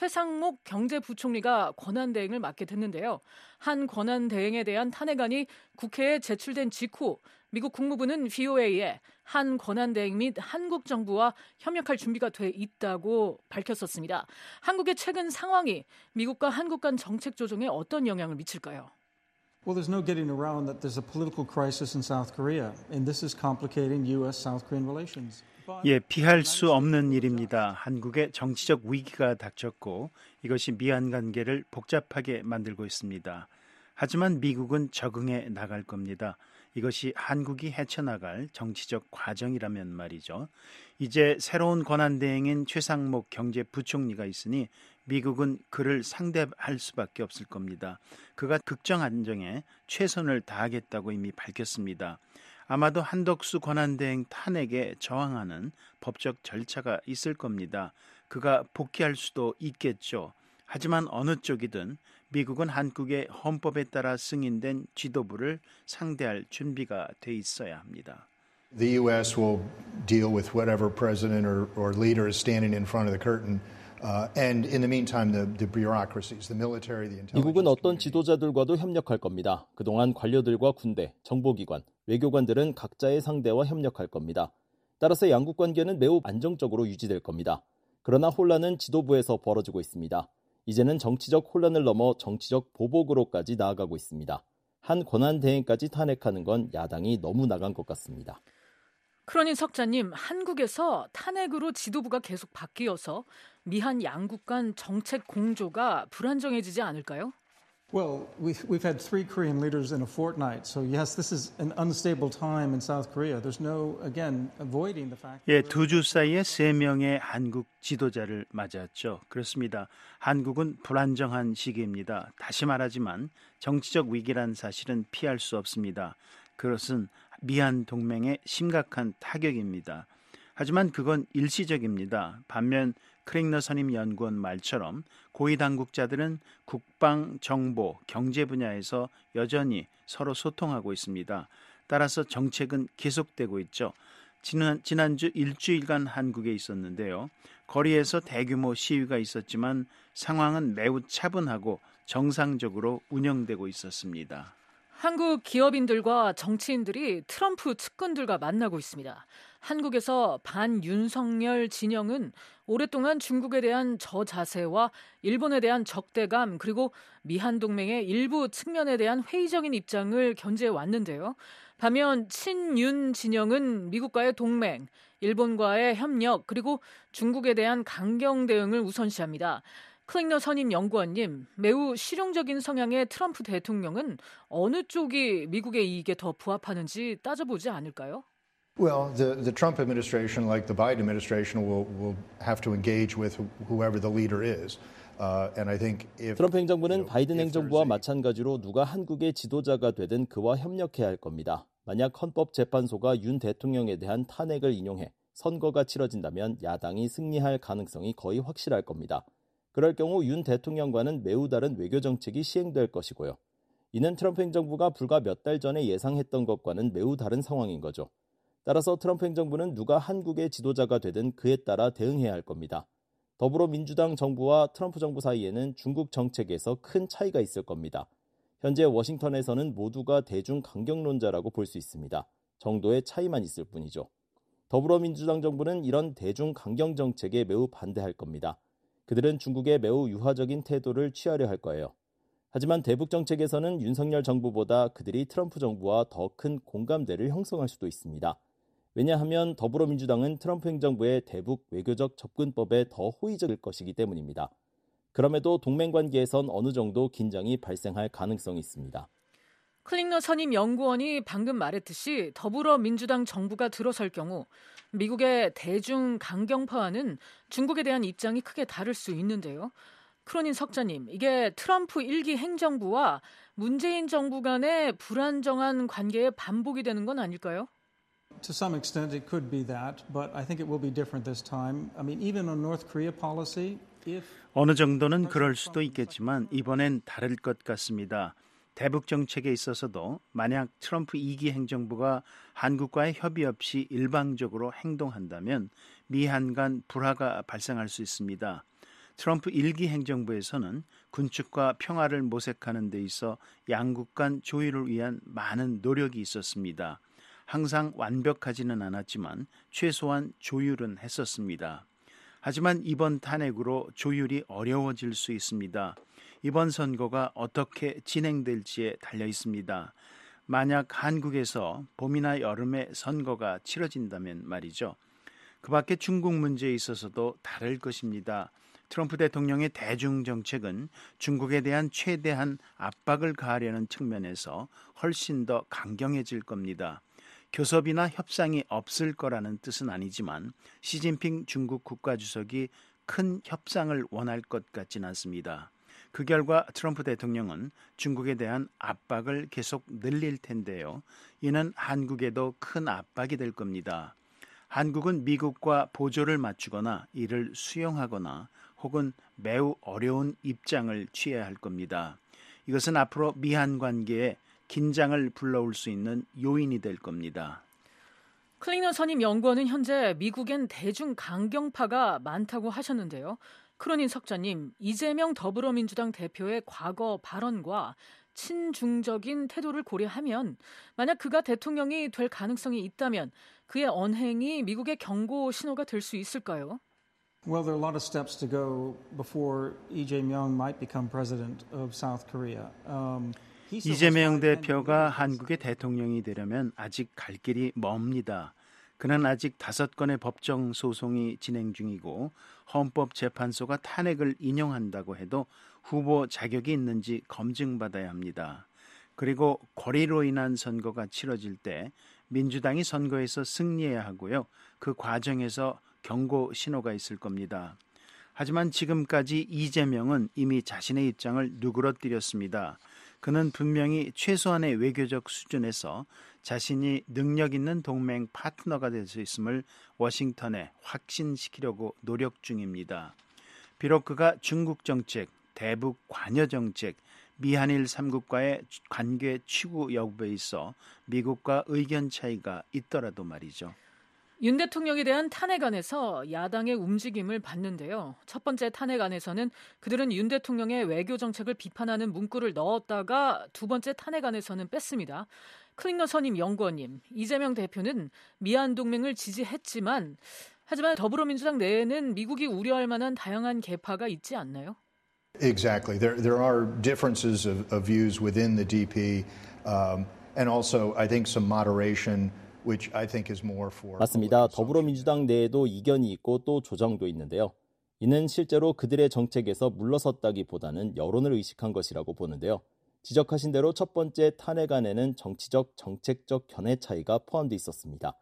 B: 최상목 경제부총리가 권한대행을 맡게 됐는데요. 한 권한대행에 대한 탄핵안이 국회에 제출된 직후 미국 국무부는 브이오에이에 한 권한대행 및 한국 정부와 협력할 준비가 돼 있다고 밝혔었습니다. 한국의 최근 상황이 미국과 한국 간 정책 조정에 어떤 영향을 미칠까요?
O: Well, there's no getting around that there's a political crisis in South Korea, and this is complicating U S-South Korean relations.
P: 예, 피할 수 없는 일입니다. 한국의 정치적 위기가 닥쳤고 이것이 미한 관계를 복잡하게 만들고 있습니다. 하지만 미국은 적응해 나갈 겁니다. 이것이 한국이 헤쳐나갈 정치적 과정이라면 말이죠. 이제 새로운 권한대행인 최상목 경제부총리가 있으니 미국은 그를 상대할 수밖에 없을 겁니다. 그가 국정 안정에 최선을 다하겠다고 이미 밝혔습니다. 아마도 한덕수 권한대행 탄핵에 저항하는 법적 절차가 있을 겁니다. 그가 복귀할 수도 있겠죠. 하지만 어느 쪽이든 미국은 한국의 헌법에 따라 승인된 지도부를 상대할 준비가 돼 있어야 합니다.
Q: The U S will deal with whatever president or, or leader is standing in front of the curtain. Uh, and in the meantime, the, the bureaucracies, the military, the intelligence.
H: 미국은 어떤 지도자들과도 협력할 겁니다. 그동안 관료들과 군대, 정보기관, 외교관들은 각자의 상대와 협력할 겁니다. 따라서 양국 관계는 매우 안정적으로 유지될 겁니다. 그러나 혼란은 지도부에서 벌어지고 있습니다. 이제는 정치적 혼란을 넘어 정치적 보복으로까지 나아가고 있습니다. 한 권한대행까지 탄핵하는 건 야당이 너무 나간 것 같습니다.
B: 크로닌 석자님, 한국에서 탄핵으로 지도부가 계속 바뀌어서 미한 양국 간 정책 공조가 불안정해지지 않을까요?
O: Well, we've, we've had three Korean leaders in a fortnight, so yes, this is an unstable time in South Korea. There's no, again, avoiding the fact.
P: 예, 두 주 사이에 세 명의 한국 지도자를 맞았죠. 그렇습니다. 한국은 불안정한 시기입니다. 다시 말하지만 정치적 위기란 사실은 피할 수 없습니다. 그것은 미한 동맹의 심각한 타격입니다. 하지만 그건 일시적입니다. 반면 크링너 선임 연구원 말처럼 고위 당국자들은 국방, 정보, 경제 분야에서 여전히 서로 소통하고 있습니다. 따라서 정책은 계속되고 있죠. 지난, 지난주 일주일간 한국에 있었는데요. 거리에서 대규모 시위가 있었지만 상황은 매우 차분하고 정상적으로 운영되고 있었습니다.
B: 한국 기업인들과 정치인들이 트럼프 측근들과 만나고 있습니다. 한국에서 반윤석열 진영은 오랫동안 중국에 대한 저자세와 일본에 대한 적대감 그리고 미한동맹의 일부 측면에 대한 회의적인 입장을 견지해 왔는데요. 반면 친윤 진영은 미국과의 동맹, 일본과의 협력 그리고 중국에 대한 강경 대응을 우선시합니다. 클링너 선임 연구원님, 매우 실용적인 성향의 트럼프 대통령은 어느 쪽이 미국의 이익에 더 부합하는지 따져보지 않을까요?
Q: Well, the, the Trump administration, like the Biden administration, will, will have to engage with whoever the leader is. Uh, and I think if,
H: 트럼프 행정부는 바이든 행정부와 마찬가지로 누가 한국의 지도자가 되든 그와 협력해야 할 겁니다. 만약 헌법재판소가 윤 대통령에 대한 탄핵을 인용해 선거가 치러진다면 야당이 승리할 가능성이 거의 확실할 겁니다. 그럴 경우 윤 대통령과는 매우 다른 외교 정책이 시행될 것이고요. 이는 트럼프 행정부가 불과 몇 달 전에 예상했던 것과는 매우 다른 상황인 거죠. 따라서 트럼프 행정부는 누가 한국의 지도자가 되든 그에 따라 대응해야 할 겁니다. 더불어민주당 정부와 트럼프 정부 사이에는 중국 정책에서 큰 차이가 있을 겁니다. 현재 워싱턴에서는 모두가 대중 강경론자라고 볼 수 있습니다. 정도의 차이만 있을 뿐이죠. 더불어민주당 정부는 이런 대중 강경 정책에 매우 반대할 겁니다. 그들은 중국에 매우 유화적인 태도를 취하려 할 거예요. 하지만 대북 정책에서는 윤석열 정부보다 그들이 트럼프 정부와 더 큰 공감대를 형성할 수도 있습니다. 왜냐하면 더불어민주당은 트럼프 행정부의 대북 외교적 접근법에 더 호의적일 것이기 때문입니다. 그럼에도 동맹관계에선 어느 정도 긴장이 발생할 가능성이 있습니다.
B: 클링너 선임 연구원이 방금 말했듯이 더불어민주당 정부가 들어설 경우 미국의 대중 강경파와는 중국에 대한 입장이 크게 다를 수 있는데요. 크로닌 석자님, 이게 트럼프 일기 행정부와 문재인 정부 간의 불안정한 관계의 반복이 되는 건 아닐까요?
O: To some extent, it could be that, but I think it will be different this time. I mean, even on North Korea policy, if
P: 어느 정도는 그럴 수도 있겠지만 이번엔 다를 것 같습니다. 대북 정책에 있어서도 만약 트럼프 이 기 행정부가 한국과의 협의 없이 일방적으로 행동한다면 미한 간 불화가 발생할 수 있습니다. 트럼프 일 기 행정부에서는 군축과 평화를 모색하는 데 있어 양국 간 조율을 위한 많은 노력이 있었습니다. 항상 완벽하지는 않았지만 최소한 조율은 했었습니다. 하지만 이번 탄핵으로 조율이 어려워질 수 있습니다. 이번 선거가 어떻게 진행될지에 달려 있습니다. 만약 한국에서 봄이나 여름에 선거가 치러진다면 말이죠. 그 밖에 중국 문제에 있어서도 다를 것입니다. 트럼프 대통령의 대중 정책은 중국에 대한 최대한 압박을 가하려는 측면에서 훨씬 더 강경해질 겁니다. 교섭이나 협상이 없을 거라는 뜻은 아니지만 시진핑 중국 국가주석이 큰 협상을 원할 것 같진 않습니다. 그 결과 트럼프 대통령은 중국에 대한 압박을 계속 늘릴 텐데요. 이는 한국에도 큰 압박이 될 겁니다. 한국은 미국과 보조를 맞추거나 이를 수용하거나 혹은 매우 어려운 입장을 취해야 할 겁니다. 이것은 앞으로 미한 관계에 긴장을 불러올 수 있는 요인이 될 겁니다.
B: 클링너 선임 연구원은 현재 미국엔 대중 강경파가 많다고 하셨는데요. 크로닌 석자님, 이재명 더불어민주당 대표의 과거 발언과 친중적인 태도를 고려하면 만약 그가 대통령이 될 가능성이 있다면 그의 언행이 미국의 경고 신호가 될 수 있을까요?
O: Well, there are a lot of steps to go before Lee Jae-myung might become president of South Korea. Um,
P: 이재명 대표가 한국의 대통령이 되려면 아직 갈 길이 멉니다. 그는 아직 다섯 건의 법정 소송이 진행 중이고 헌법재판소가 탄핵을 인용한다고 해도 후보 자격이 있는지 검증받아야 합니다. 그리고 고리로 인한 선거가 치러질 때 민주당이 선거에서 승리해야 하고요. 그 과정에서 경고 신호가 있을 겁니다. 하지만 지금까지 이재명은 이미 자신의 입장을 누그러뜨렸습니다. 그는 분명히 최소한의 외교적 수준에서 자신이 능력 있는 동맹 파트너가 될 수 있음을 워싱턴에 확신시키려고 노력 중입니다. 비록 그가 중국 정책, 대북 관여 정책, 미한일 삼국과의 관계 취구 여부에 있어 미국과 의견 차이가 있더라도 말이죠.
B: 윤 대통령에 대한 탄핵안에서 야당의 움직임을 봤는데요. 첫 번째 탄핵안에서는 그들은 윤 대통령의 외교 정책을 비판하는 문구를 넣었다가 두 번째 탄핵안에서는 뺐습니다. 클링너 선임 연구원님, 이재명 대표는 미한 동맹을 지지했지만 하지만 더불어민주당 내에는 미국이 우려할 만한 다양한 계파가 있지 않나요?
Q: Exactly. There there are differences of, of views within the D P, um, and also I think some moderation. Which I think is more for
H: 맞습니다. 더불어민주당 내에도 이견이 있고 또 조정도 있는데요. 이는 실제로 그들의 정책에서 물러섰다기보다는 여론을 의식한 것이라고 보는데요. 지적하신 대로 첫 번째 탄핵안에는 정치적, 정책적 견해 차이가 포함되어 있었습니다.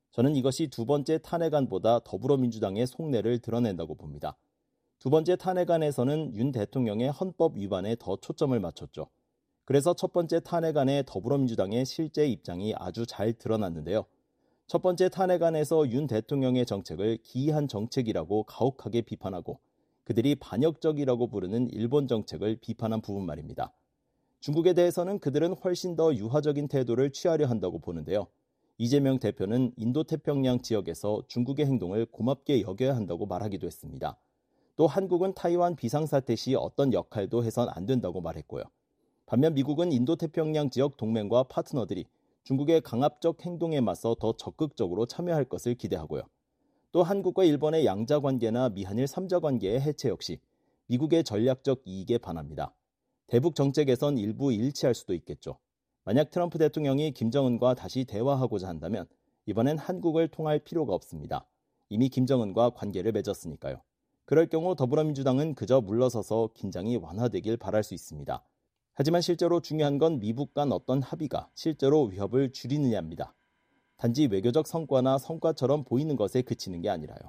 H: 저는 이것이 두 번째 탄핵안보다 더불어민주당의 속내를 드러낸다고 봅니다. 두 번째 탄핵안에서는 윤 대통령의 헌법 위반에 더 초점을 맞췄죠. 그래서 첫 번째 탄핵안의 더불어민주당의 실제 입장이 아주 잘 드러났는데요. 첫 번째 탄핵안에서 윤 대통령의 정책을 기이한 정책이라고 가혹하게 비판하고 그들이 반역적이라고 부르는 일본 정책을 비판한 부분 말입니다. 중국에 대해서는 그들은 훨씬 더 유화적인 태도를 취하려 한다고 보는데요. 이재명 대표는 인도태평양 지역에서 중국의 행동을 고맙게 여겨야 한다고 말하기도 했습니다. 또 한국은 타이완 비상사태 시 어떤 역할도 해선 안 된다고 말했고요. 반면 미국은 인도태평양 지역 동맹과 파트너들이 중국의 강압적 행동에 맞서 더 적극적으로 참여할 것을 기대하고요. 또 한국과 일본의 양자관계나 미한일 삼자관계의 해체 역시 미국의 전략적 이익에 반합니다. 대북 정책에선 일부 일치할 수도 있겠죠. 만약 트럼프 대통령이 김정은과 다시 대화하고자 한다면 이번엔 한국을 통할 필요가 없습니다. 이미 김정은과 관계를 맺었으니까요. 그럴 경우 더불어민주당은 그저 물러서서 긴장이 완화되길 바랄 수 있습니다. 하지만 실제로 중요한 건 미국 간 어떤 합의가 실제로 위협을 줄이느냐입니다. 단지 외교적 성과나 성과처럼 보이는 것에 그치는 게 아니라요.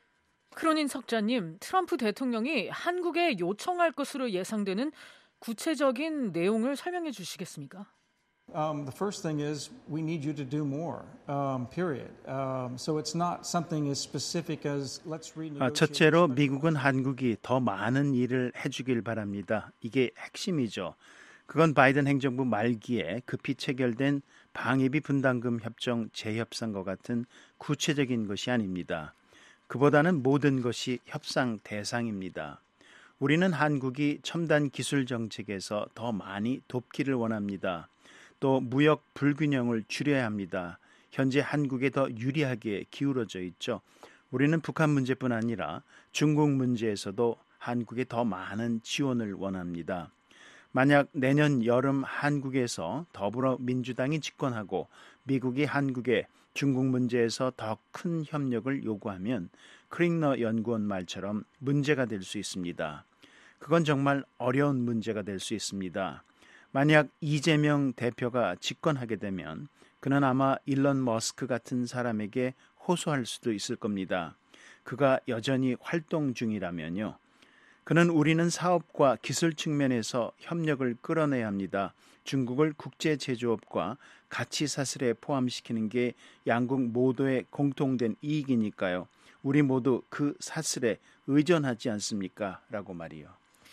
B: 크로닌 석자님, 트럼프 대통령이 한국에 요청할 것으로 예상되는 구체적인 내용을 설명해 주시겠습니까?
O: Um, the first thing is we need you to do more, um, period. Um, so it's not something as specific as let's renegotiate.
P: 아, 첫째로 미국은 한국이 더 많은 일을 해주길 바랍니다. 이게 핵심이죠. 그건 바이든 행정부 말기에 급히 체결된 방위비 분담금 협정 재협상과 같은 구체적인 것이 아닙니다. 그보다는 모든 것이 협상 대상입니다. 우리는 한국이 첨단 기술 정책에서 더 많이 돕기를 원합니다. 또 무역 불균형을 줄여야 합니다. 현재 한국에 더 유리하게 기울어져 있죠. 우리는 북한 문제뿐 아니라 중국 문제에서도 한국에 더 많은 지원을 원합니다. 만약 내년 여름 한국에서 더불어민주당이 집권하고 미국이 한국에 중국 문제에서 더 큰 협력을 요구하면 크링너 연구원 말처럼 문제가 될 수 있습니다. 그건 정말 어려운 문제가 될 수 있습니다. 만약 이재명 대표가 집권하게 되면 그는 아마 일론 머스크 같은 사람에게 호소할 수도 있을 겁니다. 그가 여전히 활동 중이라면요. 그는 우리는 사업과 기술 측면에서 협력을 끌어내야 합니다. 중국을 국제 제조업과 가치 사슬에 포함시키는 게 양국 모두의 공통된 이익이니까요. 우리 모두 그 사슬에 의존하지 않습니까? 라고 말이요.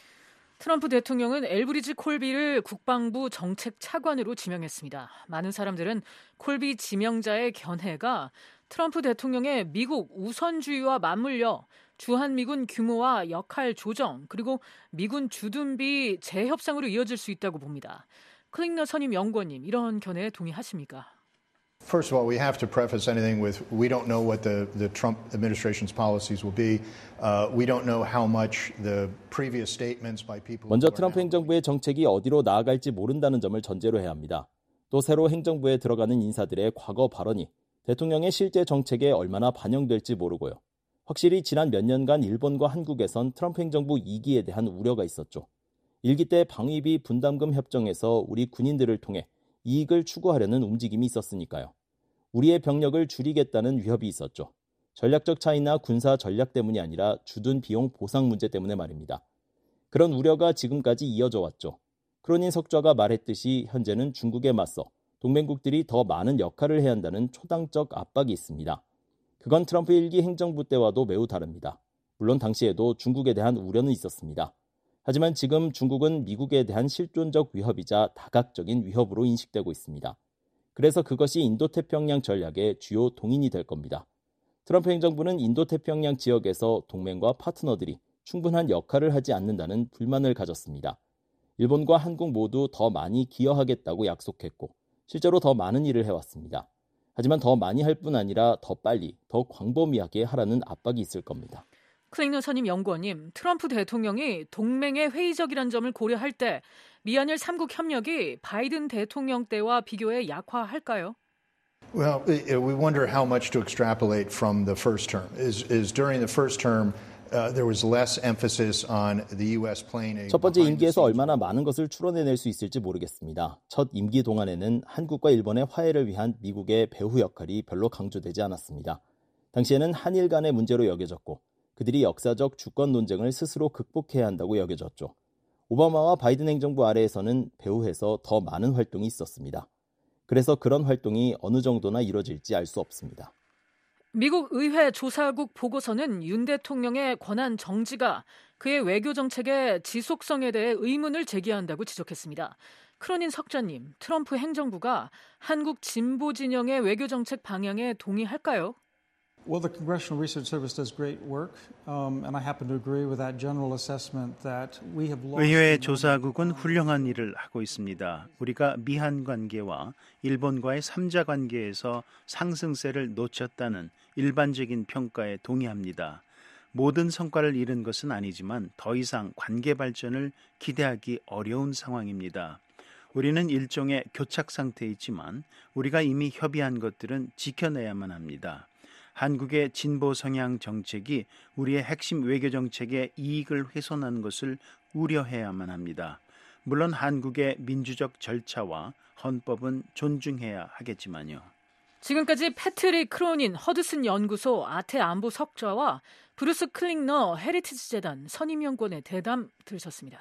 B: 트럼프 대통령은 엘브리지 콜비를 국방부 정책 차관으로 지명했습니다. 많은 사람들은 콜비 지명자의 견해가 트럼프 대통령의 미국 우선주의와 맞물려 주한미군 규모와 역할 조정 그리고 미군 주둔비 재협상으로 이어질 수 있다고 봅니다. 클링너 선임 연구원님, 이런 견해에 동의하십니까?
Q: First of all, we have to preface anything with we don't know what the, the Trump administration's policies will be. Uh, we don't know how much the previous statements by people.
H: 먼저 트럼프 행정부의 정책이 어디로 나아갈지 모른다는 점을 전제로 해야 합니다. 또 새로 행정부에 들어가는 인사들의 과거 발언이 대통령의 실제 정책에 얼마나 반영될지 모르고요. 확실히 지난 몇 년간 일본과 한국에선 트럼프 행정부 이 기에 대한 우려가 있었죠. 일 기 때 방위비 분담금 협정에서 우리 군인들을 통해 이익을 추구하려는 움직임이 있었으니까요. 우리의 병력을 줄이겠다는 위협이 있었죠. 전략적 차이나 군사 전략 때문이 아니라 주둔 비용 보상 문제 때문에 말입니다. 그런 우려가 지금까지 이어져 왔죠. 크로닌 석좌가 말했듯이 현재는 중국에 맞서 동맹국들이 더 많은 역할을 해야 한다는 초당적 압박이 있습니다. 그건 트럼프 일 기 행정부 때와도 매우 다릅니다. 물론 당시에도 중국에 대한 우려는 있었습니다. 하지만 지금 중국은 미국에 대한 실존적 위협이자 다각적인 위협으로 인식되고 있습니다. 그래서 그것이 인도태평양 전략의 주요 동인이 될 겁니다. 트럼프 행정부는 인도태평양 지역에서 동맹과 파트너들이 충분한 역할을 하지 않는다는 불만을 가졌습니다. 일본과 한국 모두 더 많이 기여하겠다고 약속했고 실제로 더 많은 일을 해왔습니다. 하지만 더 많이 할 뿐 아니라 더 빨리, 더 광범위하게 하라는 압박이 있을 겁니다.
B: 클링너 선임 연구원님, 트럼프 대통령이 동맹에 회의적이란 점을 고려할 때 미한일 삼국 협력이 바이든 대통령 때와 비교해 약화할까요?
Q: Well, we wonder how much to extrapolate from the first term. Is, is during the first term uh, there was less emphasis on the U S playing a
H: 첫 번째 임기에서 얼마나 많은 것을 추론해낼 수 있을지 모르겠습니다. 첫 임기 동안에는 한국과 일본의 화해를 위한 미국의 배후 역할이 별로 강조되지 않았습니다. 당시에는 한일 간의 문제로 여겨졌고 그들이 역사적 주권 논쟁을 스스로 극복해야 한다고 여겨졌죠. 오바마와 바이든 행정부 아래에서는 배후에서 더 많은 활동이 있었습니다. 그래서 그런 활동이 어느 정도나 이루어질지 알 수 없습니다.
B: 미국 의회 조사국 보고서는 윤 대통령의 권한 정지가 그의 외교 정책의 지속성에 대해 의문을 제기한다고 지적했습니다. 크로닌 석좌님, 트럼프 행정부가 한국 진보 진영의 외교 정책 방향에 동의할까요?
O: Well, the Congressional Research Service does great work, um, and I happen to agree with that general assessment that we have lost.
P: 의회 조사국은 훌륭한 일을 하고 있습니다. 우리가 미한 관계와 일본과의 삼자 관계에서 상승세를 놓쳤다는 일반적인 평가에 동의합니다. 모든 성과를 이룬 것은 아니지만 더 이상 관계 발전을 기대하기 어려운 상황입니다. 우리는 일종의 교착 상태에 있지만 우리가 이미 협의한 것들은 지켜내야만 합니다. 한국의 진보 성향 정책이 우리의 핵심 외교 정책의 이익을 훼손하는 것을 우려해야만 합니다. 물론 한국의 민주적 절차와 헌법은 존중해야 하겠지만요.
B: 지금까지 패트릭 크로닌 허드슨 연구소 아태 안보 석좌와 브루스 클링너 헤리티지 재단 선임연구원의 대담 들으셨습니다.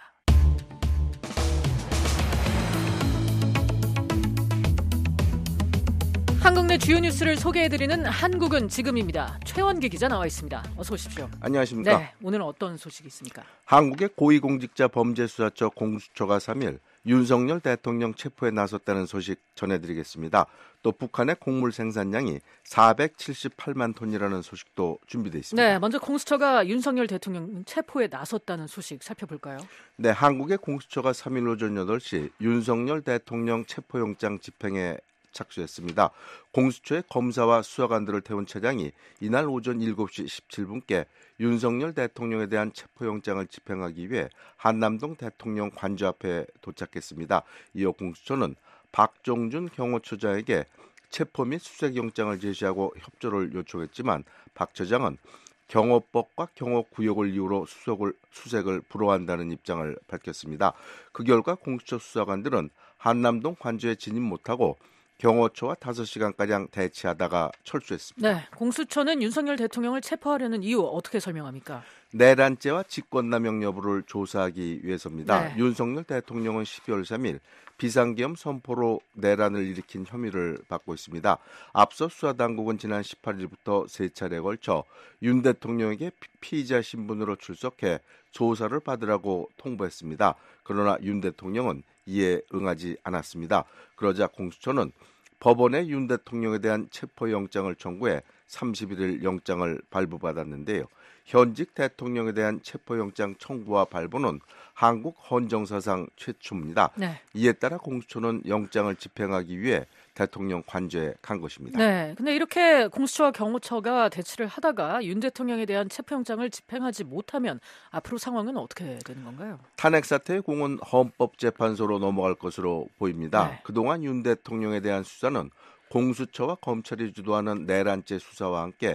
B: 한국 내 주요 뉴스를 소개해드리는 한국은 지금입니다. 최원기 기자 나와 있습니다. 어서 오십시오.
R: 안녕하십니까.
B: 네, 오늘은 어떤 소식이 있습니까?
R: 한국의 고위공직자 범죄수사처 공수처가 삼 일 윤석열 대통령 체포에 나섰다는 소식 전해드리겠습니다. 또 북한의 곡물 생산량이 사백칠십팔만 톤이라는 소식도 준비되어 있습니다.
B: 네, 먼저 공수처가 윤석열 대통령 체포에 나섰다는 소식 살펴볼까요?
R: 네, 한국의 공수처가 삼 일 오전 여덟 시 윤석열 대통령 체포영장 집행에 착수했습니다. 공수처의 검사와 수사관들을 태운 차량이 이날 오전 일곱 시 십칠 분께 윤석열 대통령에 대한 체포영장을 집행하기 위해 한남동 대통령 관저 앞에 도착했습니다. 이어 공수처는 박종준 경호처장에게 체포 및 수색영장을 제시하고 협조를 요청했지만 박 처장은 경호법과 경호구역을 이유로 수색을, 수색을 불허한다는 입장을 밝혔습니다. 그 결과 공수처 수사관들은 한남동 관저에 진입 못하고 경호처와 다섯 시간가량 대치하다가 철수했습니다.
B: 네, 공수처는 윤석열 대통령을 체포하려는 이유 어떻게 설명합니까?
R: 내란죄와 직권남용 여부를 조사하기 위해서입니다.
B: 네.
R: 윤석열 대통령은 십이월 삼 일 비상계엄 선포로 내란을 일으킨 혐의를 받고 있습니다. 앞서 수사당국은 지난 십팔 일부터 세 차례에 걸쳐 윤 대통령에게 피의자 신분으로 출석해 조사를 받으라고 통보했습니다. 그러나 윤 대통령은 이에 응하지 않았습니다. 그러자 공수처는 법원에 윤 대통령에 대한 체포영장을 청구해 삼십일 일 영장을 발부받았는데요. 현직 대통령에 대한 체포영장 청구와 발부는 한국 헌정사상 최초입니다.
B: 네.
R: 이에 따라 공수처는 영장을 집행하기 위해 대통령 관저에 간 것입니다.
B: 네, 근데 이렇게 공수처와 경호처가 대치를 하다가 윤 대통령에 대한 체포영장을 집행하지 못하면 앞으로 상황은 어떻게 되는 건가요?
R: 탄핵 사태의 공은 헌법재판소로 넘어갈 것으로 보입니다.
B: 네.
R: 그동안 윤 대통령에 대한 수사는 공수처와 검찰이 주도하는 내란죄 수사와 함께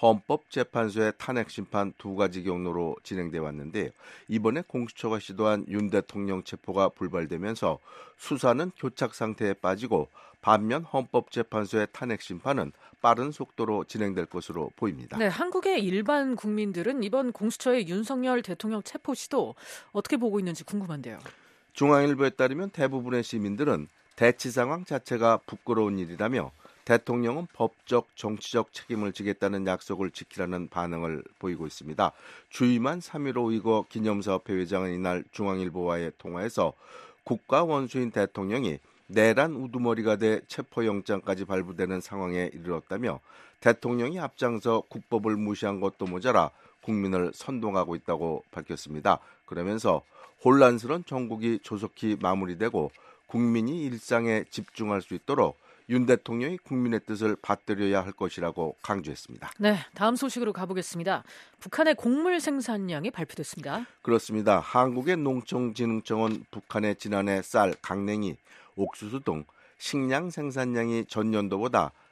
R: 헌법재판소의 탄핵심판 두 가지 경로로 진행돼 왔는데 이번에 공수처가 시도한 윤 대통령 체포가 불발되면서 수사는 교착 상태에 빠지고 반면 헌법재판소의 탄핵심판은 빠른 속도로 진행될 것으로 보입니다.
B: 네, 한국의 일반 국민들은 이번 공수처의 윤석열 대통령 체포 시도 어떻게 보고 있는지 궁금한데요.
R: 중앙일보에 따르면 대부분의 시민들은 대치 상황 자체가 부끄러운 일이라며 대통령은 법적, 정치적 책임을 지겠다는 약속을 지키라는 반응을 보이고 있습니다. 주이만 삼일오 의거 기념사업회 회장은 이날 중앙일보와의 통화에서 국가 원수인 대통령이 내란 우두머리가 돼 체포영장까지 발부되는 상황에 이르렀다며 대통령이 앞장서 국법을 무시한 것도 모자라 국민을 선동하고 있다고 밝혔습니다. 그러면서 혼란스러운 정국이 조속히 마무리되고 국민이 일상에 집중할 수 있도록 윤 대통령이 국민의 뜻을 받들여야 할 것이라고 강조했습니다.
B: 네, 다음 소식으로 가보겠습니다. 북한의 곡물 생산량이 발표됐습니다.
R: 그렇습니다. 한국의 농촌진흥청은 북한의 지난해 쌀, 강냉이, 옥수수 등 식량 생산량이 전년도보다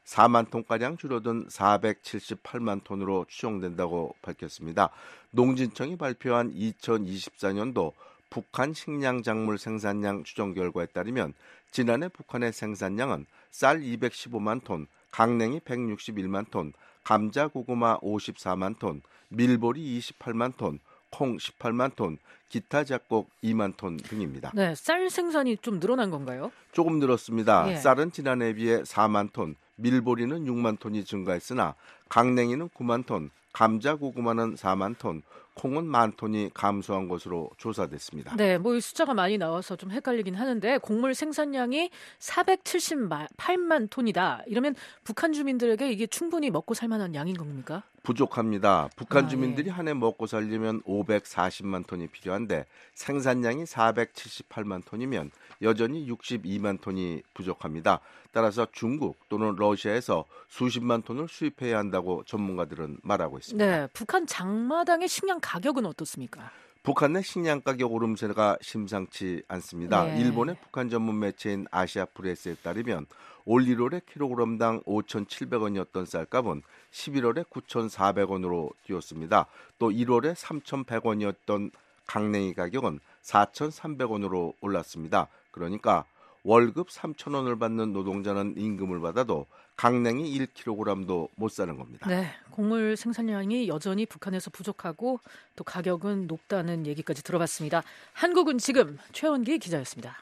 R: 사만 톤가량 줄어든 사백칠십팔만 톤으로 추정된다고 밝혔습니다. 농진청이 발표한 이천이십사 년도 북한 식량 작물 생산량 추정 결과에 따르면 지난해 북한의 생산량은 쌀 이백십오만 톤, 강냉이 백육십일만 톤, 감자, 고구마 오십사만 톤, 밀보리 이십팔만 톤, 콩 십팔만 톤, 기타 작곡 이만 톤 등입니다.
B: 네, 쌀 생산이 좀 늘어난 건가요?
R: 조금 늘었습니다.
B: 예.
R: 쌀은 지난해에 비해 사만 톤, 밀보리는 육만 톤이 증가했으나 강냉이는 구만 톤, 감자, 고구마는 사만 톤, 콩은 만 톤이 감소한 것으로 조사됐습니다.
B: 네, 뭐 이 숫자가 많이 나와서 좀 헷갈리긴 하는데 곡물 생산량이 사백칠십팔만 톤이다. 이러면 북한 주민들에게 이게 충분히 먹고 살 만한 양인 겁니까?
R: 부족합니다. 북한
B: 아,
R: 주민들이
B: 예.
R: 한 해 먹고 살려면 오백사십만 톤이 필요한데 생산량이 사백칠십팔만 톤이면 여전히 육십이만 톤이 부족합니다. 따라서 중국 또는 러시아에서 수십만 톤을 수입해야 한다고 전문가들은 말하고 있습니다.
B: 네, 북한 장마당의 식량 가격은 어떻습니까?
R: 북한 내 식량 가격 오름세가 심상치 않습니다.
B: 네.
R: 일본의 북한 전문 매체인 아시아프레스에 따르면 올 일월에 킬로그램당 오천칠백 원이었던 쌀값은 십일월에 구천사백 원으로 뛰었습니다. 또 일월에 삼천백 원이었던 강냉이 가격은 사천삼백 원으로 올랐습니다. 그러니까 월급 삼천 원을 받는 노동자는 임금을 받아도 강냉이 일 킬로그램도 못 사는 겁니다.
B: 네, 곡물 생산량이 여전히 북한에서 부족하고 또 가격은 높다는 얘기까지 들어봤습니다. 한국은 지금 최원기 기자였습니다.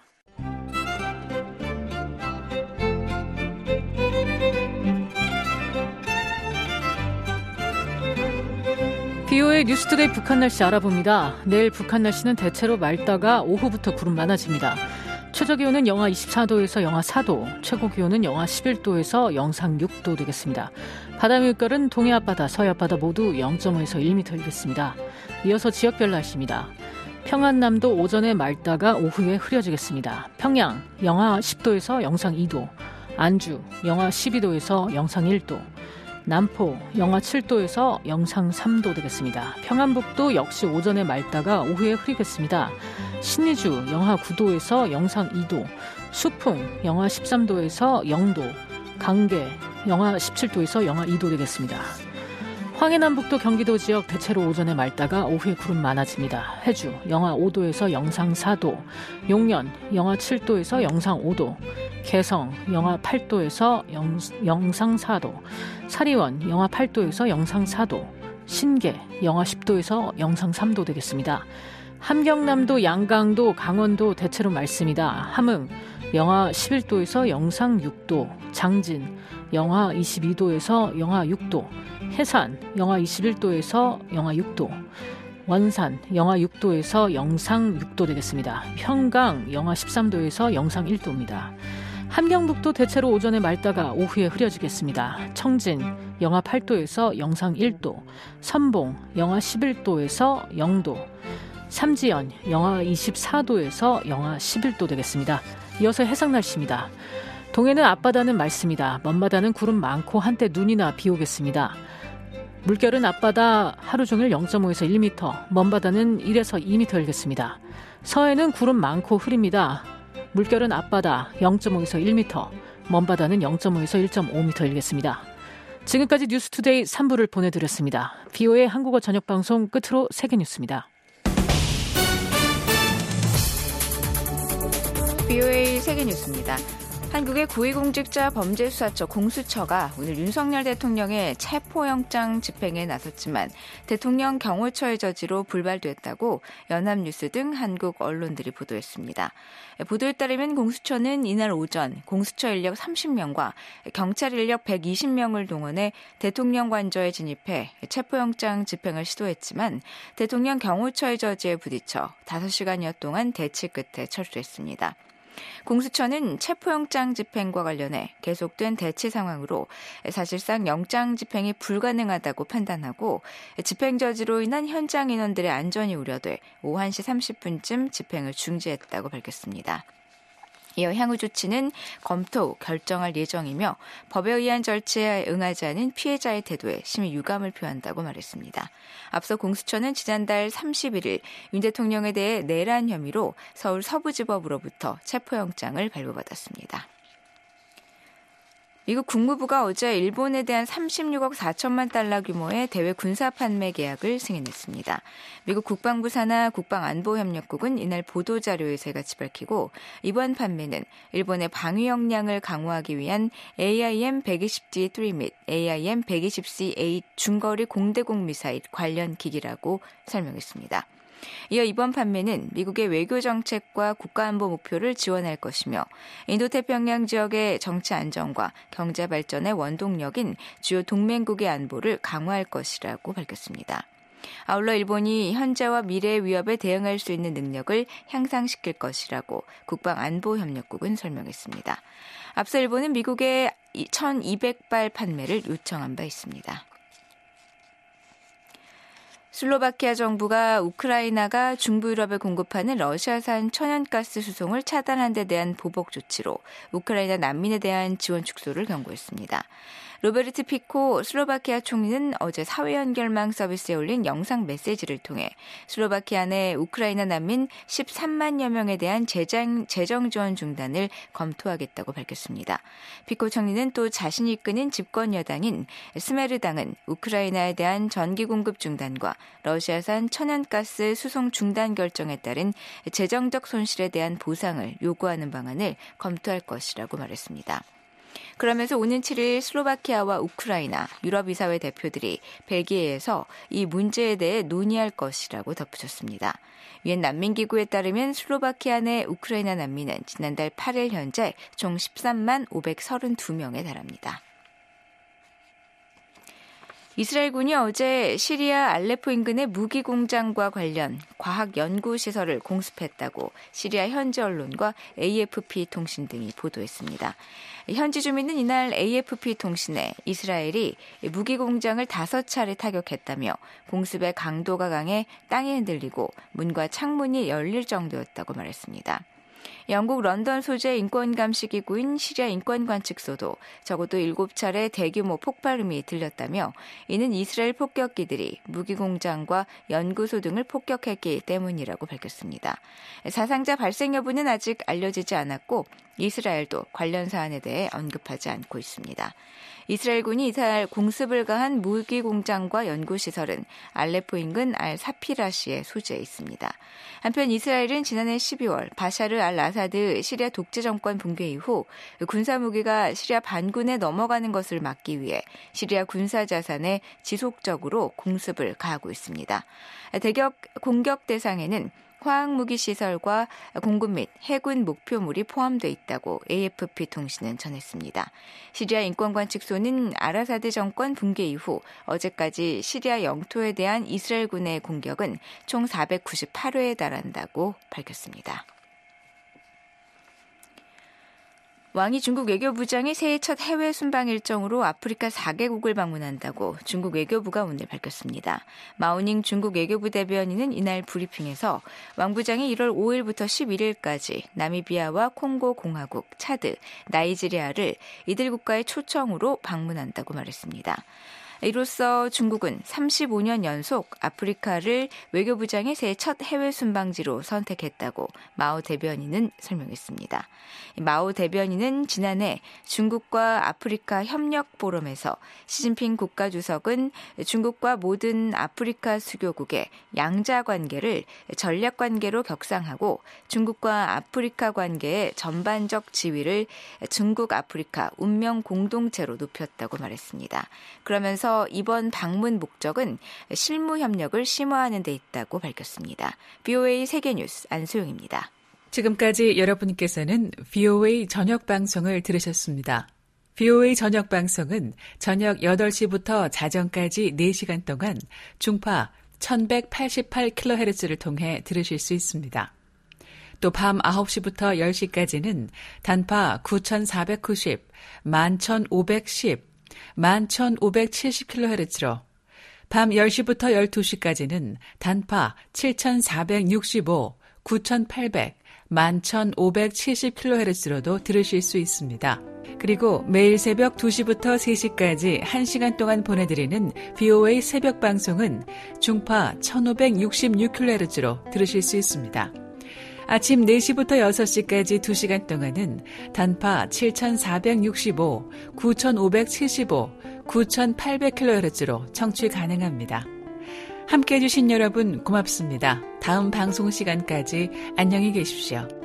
B: 비오에이 뉴스투데이 북한 날씨 알아봅니다. 내일 북한 날씨는 대체로 맑다가 오후부터 구름 많아집니다. 최저기온은 영하 이십사 도에서 영하 사 도, 최고기온은 영하 십일 도에서 영상 육 도 되겠습니다. 바다 물결은 동해 앞바다, 서해 앞바다 모두 영 점 오에서 일 미터 일겠습니다. 이어서 지역별 날씨입니다. 평안남도 오전에 맑다가 오후에 흐려지겠습니다. 평양 영하 십 도에서 영상 이 도, 안주 영하 십이 도에서 영상 일 도, 남포 영하 칠 도에서 영상 삼 도 되겠습니다. 평안북도 역시 오전에 맑다가 오후에 흐리겠습니다. 신의주 영하 구 도에서 영상 이 도, 수풍 영하 십삼 도에서 영 도, 강계 영하 십칠 도에서 영하 이 도 되겠습니다. 황해남북도 경기도 지역 대체로 오전에 맑다가 오후에 구름 많아집니다. 해주 영하 오 도에서 영상 사 도, 용연 영하 칠 도에서 영상 오 도, 개성 영하 팔 도에서 영, 영상 사 도, 사리원 영하 팔 도에서 영상 사 도, 신계 영하 십 도에서 영상 삼 도 되겠습니다. 함경남도, 양강도, 강원도 대체로 맑습니다. 함흥 영하 십일 도에서 영상 육 도, 장진 영하 이십이 도에서 영하 육 도, 해산 영하 이십일 도에서 영하 육 도, 원산 영하 육 도에서 영상 육 도 되겠습니다. 평강 영하 십삼 도에서 영상 일 도입니다. 함경북도 대체로 오전에 맑다가 오후에 흐려지겠습니다. 청진 영하 팔 도에서 영상 일 도, 선봉 영하 십일 도에서 영 도, 삼지연 영하 이십사 도에서 영하 십일 도 되겠습니다. 이어서 해상 날씨입니다. 동해는 앞바다는 맑습니다. 먼바다는 구름 많고 한때 눈이나 비 오겠습니다. 물결은 앞바다 하루 종일 영 점 오에서 일 미터, 먼바다는 일에서 이 미터 일겠습니다. 서해는 구름 많고 흐립니다. 물결은 앞바다 영 점 오에서 일 미터, 먼바다는 영 점 오에서 일 점 오 미터 일겠습니다. 지금까지 뉴스투데이 삼 부를 보내드렸습니다. 비오에이 한국어 저녁방송 끝으로 세계뉴스입니다.
A: 비오에이 세계뉴스입니다. 한국의 고위공직자 범죄수사처 공수처가 오늘 윤석열 대통령의 체포영장 집행에 나섰지만 대통령 경호처의 저지로 불발됐다고 연합뉴스 등 한국 언론들이 보도했습니다. 보도에 따르면 공수처는 이날 오전 공수처 인력 삼십 명과 경찰 인력 백이십 명을 동원해 대통령 관저에 진입해 체포영장 집행을 시도했지만 대통령 경호처의 저지에 부딪혀 다섯 시간여 동안 대치 끝에 철수했습니다. 공수처는 체포영장 집행과 관련해 계속된 대치 상황으로 사실상 영장 집행이 불가능하다고 판단하고 집행 저지로 인한 현장 인원들의 안전이 우려돼 오후 한 시 삼십 분쯤 집행을 중지했다고 밝혔습니다. 이어 향후 조치는 검토, 결정할 예정이며 법에 의한 절차에 응하지 않은 피해자의 태도에 심히 유감을 표한다고 말했습니다. 앞서 공수처는 지난달 삼십일 일 윤 대통령에 대해 내란 혐의로 서울 서부지법으로부터 체포영장을 발부받았습니다. 미국 국무부가 어제 일본에 대한 삼십육억 사천만 달러 규모의 대외 군사 판매 계약을 승인했습니다. 미국 국방부 산하 국방안보협력국은 이날 보도자료에서 이같이 밝히고 이번 판매는 일본의 방위 역량을 강화하기 위한 에이아이엠 백이십 디 삼 및 에이아이엠 백이십 씨 에잇 중거리 공대공 미사일 관련 기기라고 설명했습니다. 이어 이번 판매는 미국의 외교 정책과 국가안보 목표를 지원할 것이며 인도태평양 지역의 정치 안정과 경제 발전의 원동력인 주요 동맹국의 안보를 강화할 것이라고 밝혔습니다. 아울러 일본이 현재와 미래의 위협에 대응할 수 있는 능력을 향상시킬 것이라고 국방안보협력국은 설명했습니다. 앞서 일본은 미국의 천이백 발 판매를 요청한 바 있습니다. 슬로바키아 정부가 우크라이나가 중부 유럽에 공급하는 러시아산 천연가스 수송을 차단한 데 대한 보복 조치로 우크라이나 난민에 대한 지원 축소를 경고했습니다. 로베르트 피코 슬로바키아 총리는 어제 사회연결망 서비스에 올린 영상 메시지를 통해 슬로바키아 내 우크라이나 난민 십삼만여 명에 대한 재정, 재정 지원 중단을 검토하겠다고 밝혔습니다. 피코 총리는 또 자신이 이끄는 집권 여당인 스메르당은 우크라이나에 대한 전기 공급 중단과 러시아산 천연가스 수송 중단 결정에 따른 재정적 손실에 대한 보상을 요구하는 방안을 검토할 것이라고 말했습니다. 그러면서 오는 칠일 슬로바키아와 우크라이나, 유럽이사회 대표들이 벨기에에서 이 문제에 대해 논의할 것이라고 덧붙였습니다. 유엔 난민기구에 따르면 슬로바키아 내 우크라이나 난민은 지난달 팔일 현재 총 십삼만 오백삼십이 명에 달합니다. 이스라엘군이 어제 시리아 알레포 인근의 무기 공장과 관련 과학 연구 시설을 공습했다고 시리아 현지 언론과 에이에프피 통신 등이 보도했습니다. 현지 주민은 이날 에이에프피 통신에 이스라엘이 무기 공장을 다섯 차례 타격했다며 공습의 강도가 강해 땅이 흔들리고 문과 창문이 열릴 정도였다고 말했습니다. 영국 런던 소재 인권감시기구인 시리아 인권관측소도 적어도 일곱 차례 대규모 폭발음이 들렸다며 이는 이스라엘 폭격기들이 무기공장과 연구소 등을 폭격했기 때문이라고 밝혔습니다. 사상자 발생 여부는 아직 알려지지 않았고 이스라엘도 관련 사안에 대해 언급하지 않고 있습니다. 이스라엘군이 이날 공습을 가한 무기 공장과 연구시설은 알레포 인근 알-사피라시에 소재해 있습니다. 한편 이스라엘은 지난해 십이월 바샤르 알-아사드 시리아 독재 정권 붕괴 이후 군사무기가 시리아 반군에 넘어가는 것을 막기 위해 시리아 군사자산에 지속적으로 공습을 가하고 있습니다. 대격 공격 대상에는 화학무기 시설과 공군 및 해군 목표물이 포함되어 있다고 에이에프피 통신은 전했습니다. 시리아 인권관측소는 아라사드 정권 붕괴 이후 어제까지 시리아 영토에 대한 이스라엘군의 공격은 총 사백구십팔 회에 달한다고 밝혔습니다. 왕이 중국 외교부장이 새해 첫 해외 순방 일정으로 아프리카 사 개국을 방문한다고 중국 외교부가 오늘 밝혔습니다. 마오닝 중국 외교부 대변인은 이날 브리핑에서 왕 부장이 일월 오일부터 십일일까지 나미비아와 콩고 공화국, 차드, 나이지리아를 이들 국가의 초청으로 방문한다고 말했습니다. 이로써 중국은 삼십오 년 연속 아프리카를 외교부장의 새해 첫 해외 순방지로 선택했다고 마오 대변인은 설명했습니다. 마오 대변인은 지난해 중국과 아프리카 협력 포럼에서 시진핑 국가주석은 중국과 모든 아프리카 수교국의 양자 관계를 전략 관계로 격상하고 중국과 아프리카 관계의 전반적 지위를 중국 아프리카 운명 공동체로 높였다고 말했습니다. 그러면서 이번 방문 목적은 실무 협력을 심화하는 데 있다고 밝혔습니다. 브이오에이 세계뉴스 안소영입니다.
S: 지금까지 여러분께서는 브이오에이 저녁 방송을 들으셨습니다. 브이오에이 저녁 방송은 저녁 여덟 시부터 자정까지 네 시간 동안 중파 천백팔십팔 킬로헤르츠를 통해 들으실 수 있습니다. 또 밤 아홉 시부터 열 시까지는 단파 구천사백구십, 만 천오백십, 만 천오백칠십 킬로헤르츠로 밤 열 시부터 열두 시까지는 단파 칠천사백육십오, 구천팔백, 만 천오백칠십 킬로헤르츠로도 들으실 수 있습니다. 그리고 매일 새벽 두 시부터 세 시까지 한 시간 동안 보내드리는 브이오에이 새벽 방송은 중파 천오백육십육 킬로헤르츠로 들으실 수 있습니다. 아침 네 시부터 여섯 시까지 두 시간 동안은 단파 칠천사백육십오, 구천오백칠십오, 구천팔백 킬로헤르츠로 청취 가능합니다. 함께해 주신 여러분 고맙습니다. 다음 방송 시간까지 안녕히 계십시오.